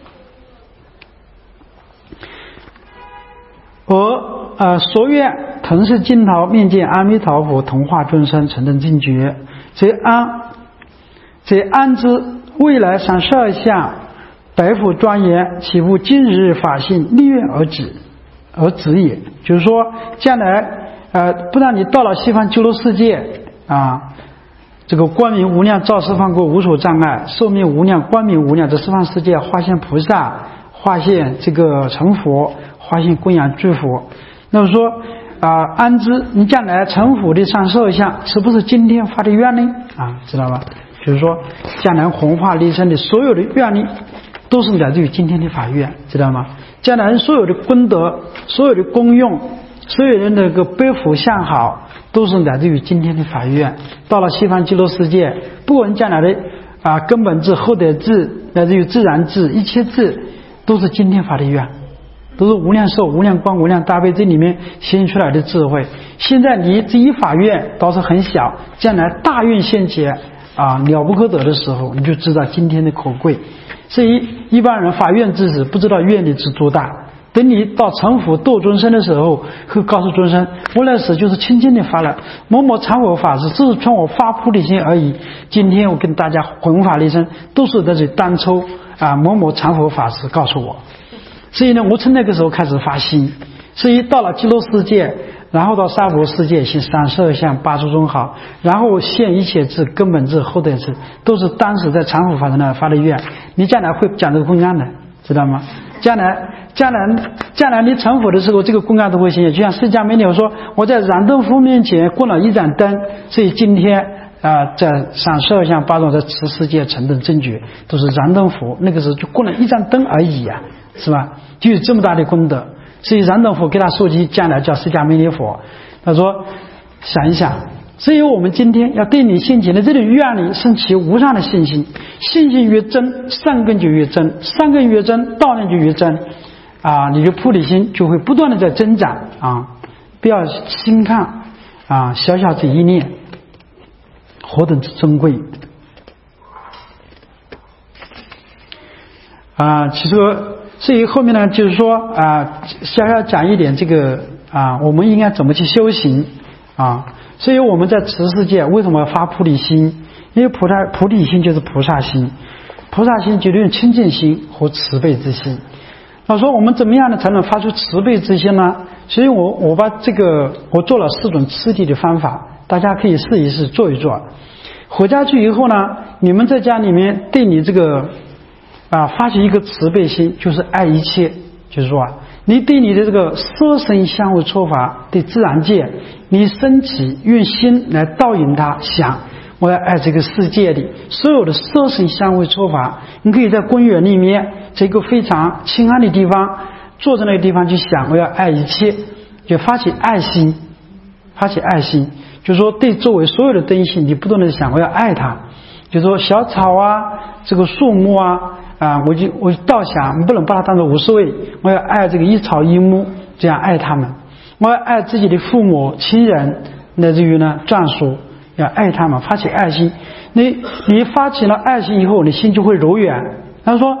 而呃所愿同是尽头面见阿弥陀佛，同化众生，成正正觉，则安则安知未来三十二相百福庄严，岂不今日法性立愿而止而止也？就是说，将来呃，不但你到了西方极乐世界啊，这个光明无量照十方国无所障碍，寿命无量光明无量，这十方世界化现菩萨，化现这个成佛，化现供养诸佛。那么说啊、呃，安知你将来成佛的三十二相，是不是今天发的愿呢？啊，知道吧？就是说，将来弘化利生的所有的愿力，都是来自于今天的法愿，知道吗？将来所有的功德、所有的功用、所有的那个悲福相好，都是来自于今天的法愿。到了西方极乐世界，不管将来的啊根本智、后得智，来自于自然智、一切智，都是今天发的愿，都是无量寿、无量光、无量大悲这里面显出来的智慧。现在你这一法愿倒是很小，将来大愿现前啊，了不可得的时候，你就知道今天的可贵。所以一般人法愿之时，不知道愿力之多大。等你到成佛度众生的时候，会告诉众生，我那时就是轻轻的发了某某常我法师，只是从我发菩提心而已。今天我跟大家弘法利生，都是在这单抽啊某某常佛法师告诉我。所以呢，我从那个时候开始发心。所以到了极乐世界，然后到娑婆世界行三十二相八诸种好，然后现一切智、根本智、后得智，都是当时在常佛法上那发的愿。你将来会讲这个公案的，知道吗？将来将来将来你成佛的时候，这个公案都会显现。就像释迦牟尼佛说，我在燃灯佛面前供了一盏灯，所以今天啊、呃，在三十二相八种在此世界成等正觉，都是燃灯佛。那个时候就供了一盏灯而已啊，是吧？就有这么大的功德。所以燃灯佛给他说起将来叫释迦牟尼佛，他说想一想，所以我们今天要对你现前的这种愿力生起无上的信心，信心越真，善根就越真，善根越真，道念就越真啊，你的菩提心就会不断的在增长啊！不要轻看啊，小小这一念何等之珍贵啊！其实所以后面呢，就是说啊，小小讲一点这个啊，我们应该怎么去修行啊？所以我们在此世界为什么要发菩提心？因为菩萨菩提心就是菩萨心，菩萨心就是用清净心和慈悲之心。那说我们怎么样呢才能发出慈悲之心呢？所以我我把这个我做了四种吃地的方法，大家可以试一试做一做。回家去以后呢，你们在家里面对你这个啊发起一个慈悲心，就是爱一切，就是说啊，你对你的这个色声香味触法对自然界，你升起用心来导引它，想我要爱这个世界里所有的色声香味触法。你可以在公园里面这个非常清安的地方，坐在那个地方去想我要爱一切，就发起爱心，发起爱心，就是说对周围所有的东西你不断的想我要爱它，就是说小草啊，这个树木啊啊，我就我倒想你不能把它当作无所谓，我要爱这个一草一木，这样爱他们。我要爱自己的父母亲人，乃至于呢眷属，要爱他们，发起爱心。你你发起了爱心以后，你心就会柔软。他说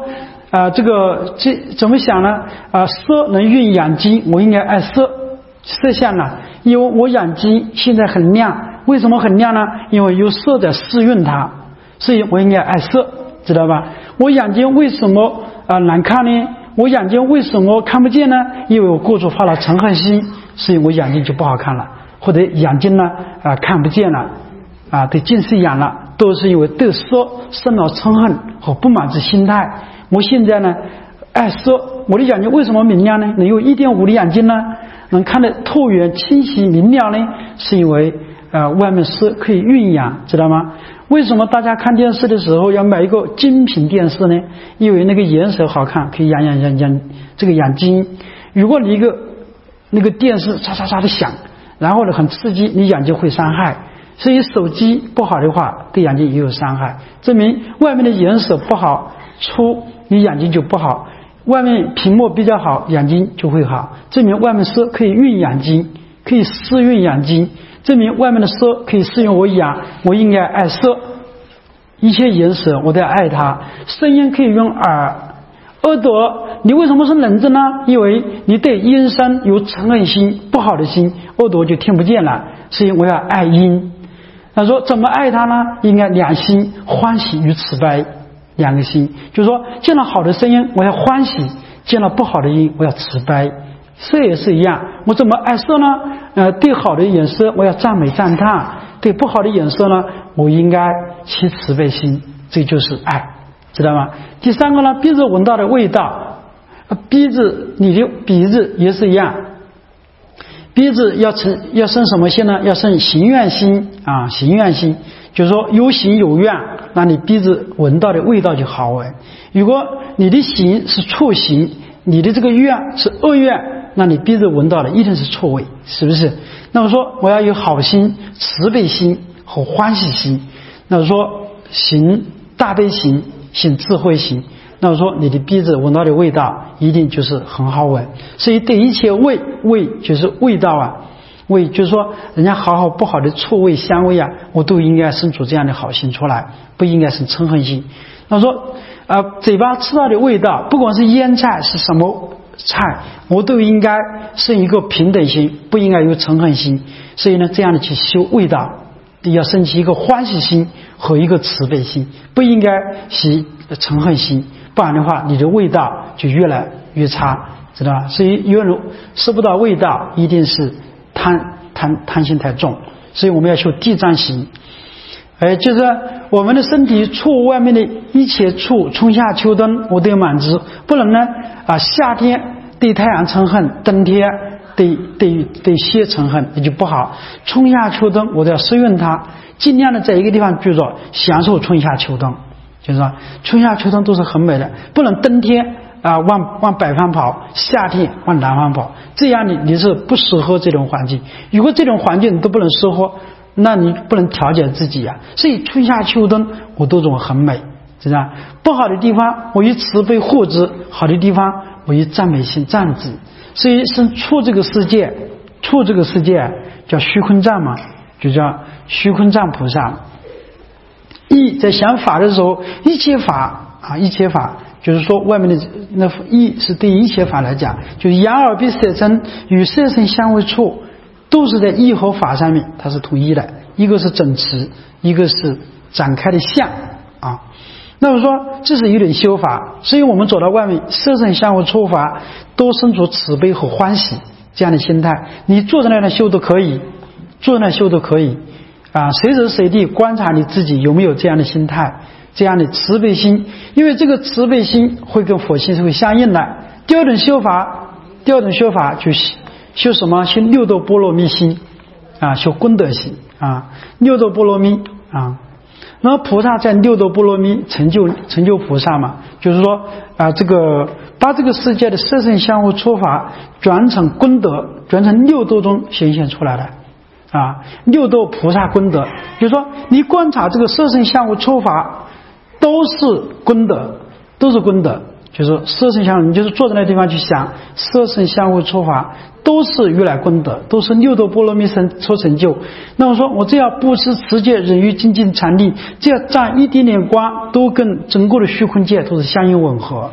啊、呃，这个这怎么想呢？啊、呃，色能运养精，我应该爱色色相呢？因为我养精现在很亮，为什么很亮呢？因为有色在湿润它，所以我应该爱色，知道吧？我眼睛为什么啊、呃、难看呢？我眼睛为什么看不见呢？因为我过去发了嗔恨心，所以我眼睛就不好看了，或者眼睛呢啊、呃、看不见了啊，对近视眼了，都是因为对色生了嗔恨和不满之心态。我现在呢爱色，我的眼睛为什么明亮呢？能有 一点五 的眼睛呢？能看得透远清晰明亮呢？是因为呃外面色可以晕养，知道吗？为什么大家看电视的时候要买一个精品电视呢？因为那个颜色好看，可以养养养养这个养精。如果你一个那个电视嚓嚓嚓的响，然后呢很刺激，你眼睛会伤害。所以手机不好的话，对眼睛也有伤害。证明外面的颜色不好，粗你眼睛就不好；外面屏幕比较好，眼睛就会好。证明外面色可以运养精，可以湿运养精。证明外面的色可以适用我养，我应该爱色，一切颜色我都要爱它。声音可以用耳，耳朵你为什么是聋子呢？因为你对音声有嗔恨心，不好的心，耳朵就听不见了，所以我要爱音。他说怎么爱它呢？应该两心，欢喜与慈悲，两个心，就是说见了好的声音我要欢喜，见了不好的音我要慈悲。色也是一样，我怎么爱色呢？呃，对好的颜色我要赞美赞叹，对不好的颜色呢，我应该起慈悲心，这就是爱，知道吗？第三个呢，鼻子闻到的味道，鼻子你的鼻子也是一样，鼻子要成要生什么心呢？要生行愿心啊，行愿心就是说有行有愿，那你鼻子闻到的味道就好闻。如果你的行是错行，你的这个愿是恶愿，那你鼻子闻到的一定是错味，是不是？那么说我要有好心、慈悲心和欢喜心。那么说行大悲心，行智慧心。那么说你的鼻子闻到的味道一定就是很好闻。所以对一切味，味就是味道啊，味就是说人家好好不好的臭味香味啊，我都应该生出这样的好心出来，不应该是嗔恨心。那么说呃，嘴巴吃到的味道，不管是腌菜是什么菜，我都应该是一个平等心，不应该有嗔恨心。所以呢，这样的去修味道，要升起一个欢喜心和一个慈悲心，不应该是嗔恨心，不然的话你的味道就越来越差，知道吧？所以有人吃不到味道，一定是贪贪贪心太重。所以我们要修地藏行。哎，就是我们的身体触外面的一切触，春夏秋冬我都要满足，不能呢啊夏天对太阳嗔恨，冬天对对对蝎嗔恨，那就不好。春夏秋冬我都要适应它，尽量的在一个地方居住，享受春夏秋冬，就是说春夏秋冬都是很美的，不能冬天啊往往北方跑，夏天往南方跑，这样你你是不适合这种环境。如果这种环境你都不能适合，那你不能调节自己啊。所以春夏秋冬我都种很美，知道吧？不好的地方我以慈悲护之，好的地方我以赞美心赞之。所以生出这个世界，出这个世界叫虚空藏嘛，就叫虚空藏菩萨。义在想法的时候，一切法啊，一切法就是说外面的那义是对一切法来讲，就是眼耳鼻舌身与色声香味触，都是在义和法上面它是统一的，一个是整持，一个是展开的相啊。那么说这是一种修法，所以我们走到外面，色声香味触法都生出慈悲和欢喜这样的心态，你坐在那里修都可以，坐在那修都可以啊，随时随地观察你自己有没有这样的心态，这样的慈悲心，因为这个慈悲心会跟佛心是会相应的。第二种修法，第二种修法就是修什么？修六度波罗蜜心啊，修功德心啊，六度波罗蜜啊。那么菩萨在六度波罗蜜成就成就菩萨嘛，就是说啊，这个把这个世界的色声香味触法转成功德，转成六度中显现出来的啊，六度菩萨功德，就是说你观察这个色声香味触法都是功德，都是功德。就是色声香味，你就是坐在那地方去想，色声香味触法都是如来功德，都是六度波罗蜜所成就。那么说我只要布施持戒忍辱精进禅定，只要沾一点点光，都跟整个的虚空界都是相应吻合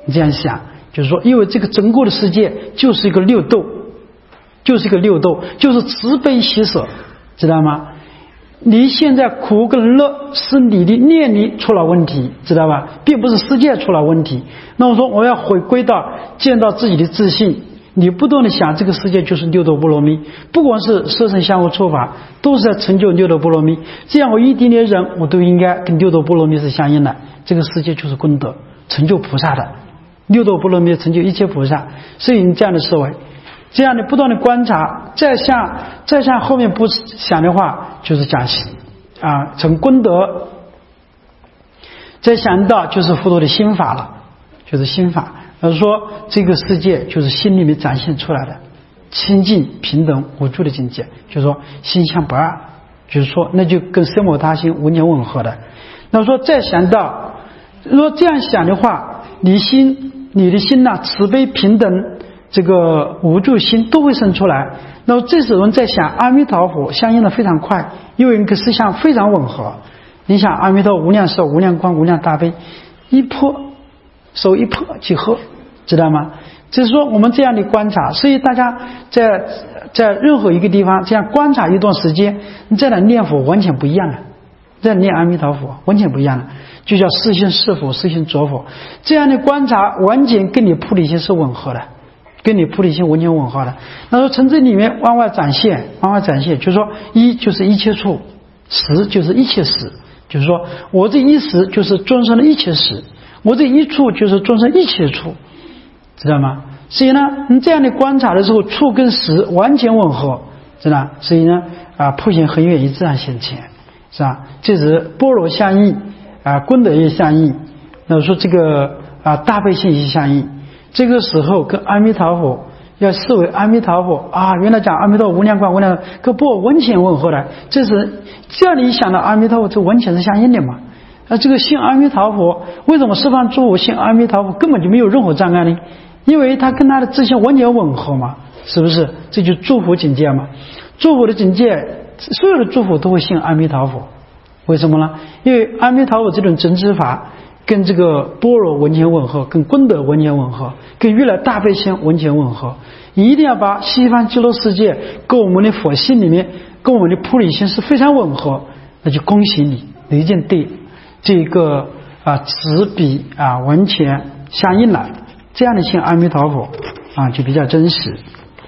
你这样想，就是说，因为这个整个的世界就是一个六道，就是一个六道，就是慈悲喜舍，知道吗？你现在苦跟乐是你的念力出了问题，知道吧？并不是世界出了问题。那我说我要回归到见到自己的自信，你不断的想这个世界就是六道波罗蜜，不管是色身相互触法，都是在成就六道波罗蜜。这样我一点点人我都应该跟六道波罗蜜是相应的，这个世界就是功德，成就菩萨的。六道波罗蜜成就一切菩萨，所以你这样的思维，这样的不断的观察，再向再向后面不想的话，就是讲啊成功德，再想到就是佛陀的心法了，就是心法。而说这个世界就是心里面展现出来的清净平等无住的境界，就是说心相不二，就是说那就跟三摩他心无念吻合的。那么说再想到，如果这样想的话，你心你的心呐、啊，慈悲平等这个无住心都会生出来。那么这时候在想阿弥陀佛，相应的非常快，因为你跟思想非常吻合。你想阿弥陀无量寿无量光无量大悲，一泼手一泼即合，知道吗？就是说我们这样的观察，所以大家在在任何一个地方这样观察一段时间，你再来念佛完全不一样了，再念阿弥陀佛完全不一样了，就叫实心是佛实心着佛。这样的观察完全跟你菩提心是吻合的，跟你菩提心完全吻合的。那说从这里面往外展现，往外展现，就是说一就是一切处，十就是一切时，就是说我这一时就是众生的一切时，我这一处就是众生一切处，知道吗？所以呢，你这样的观察的时候，处跟时完全吻合，知道？所以呢，啊，普贤恒愿以自然现前，是吧？这是般若相应，啊，功德也相应。那说这个啊，大悲心也相应。这个时候跟阿弥陀佛要视为阿弥陀佛啊，原来讲阿弥陀无量光无量，跟般若完全吻合的。这是这样你想到阿弥陀佛，这完全是相应的嘛？那这个信阿弥陀佛，为什么十方诸佛信阿弥陀佛根本就没有任何障碍呢？因为他跟他的自信完全吻合嘛，是不是？这就祝福境界嘛。祝福的境界，所有的祝福都会信阿弥陀佛。为什么呢？因为阿弥陀佛这种真知法跟这个般若完全吻合，跟功德完全吻合，跟如来大悲心完全吻合。你一定要把西方极乐世界跟我们的佛性里面，跟我们的菩提心是非常吻合，那就恭喜你，你已经对这个啊词比啊完全相应了。这样的信阿弥陀佛啊就比较真实。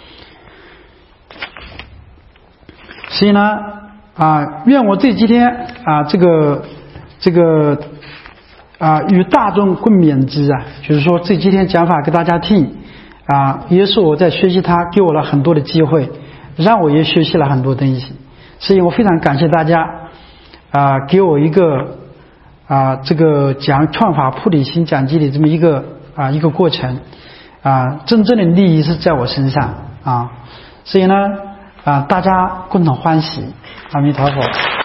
所以呢啊，愿我这几天啊这个这个啊与大众共勉之啊，就是说这几天讲法给大家听啊，也是我在学习他给我了很多的机会，让我也学习了很多东西。所以我非常感谢大家啊给我一个啊这个讲创法菩提心讲记的这么一个啊一个过程啊，真正的利益是在我身上啊，所以呢啊大家共同欢喜，阿弥陀佛。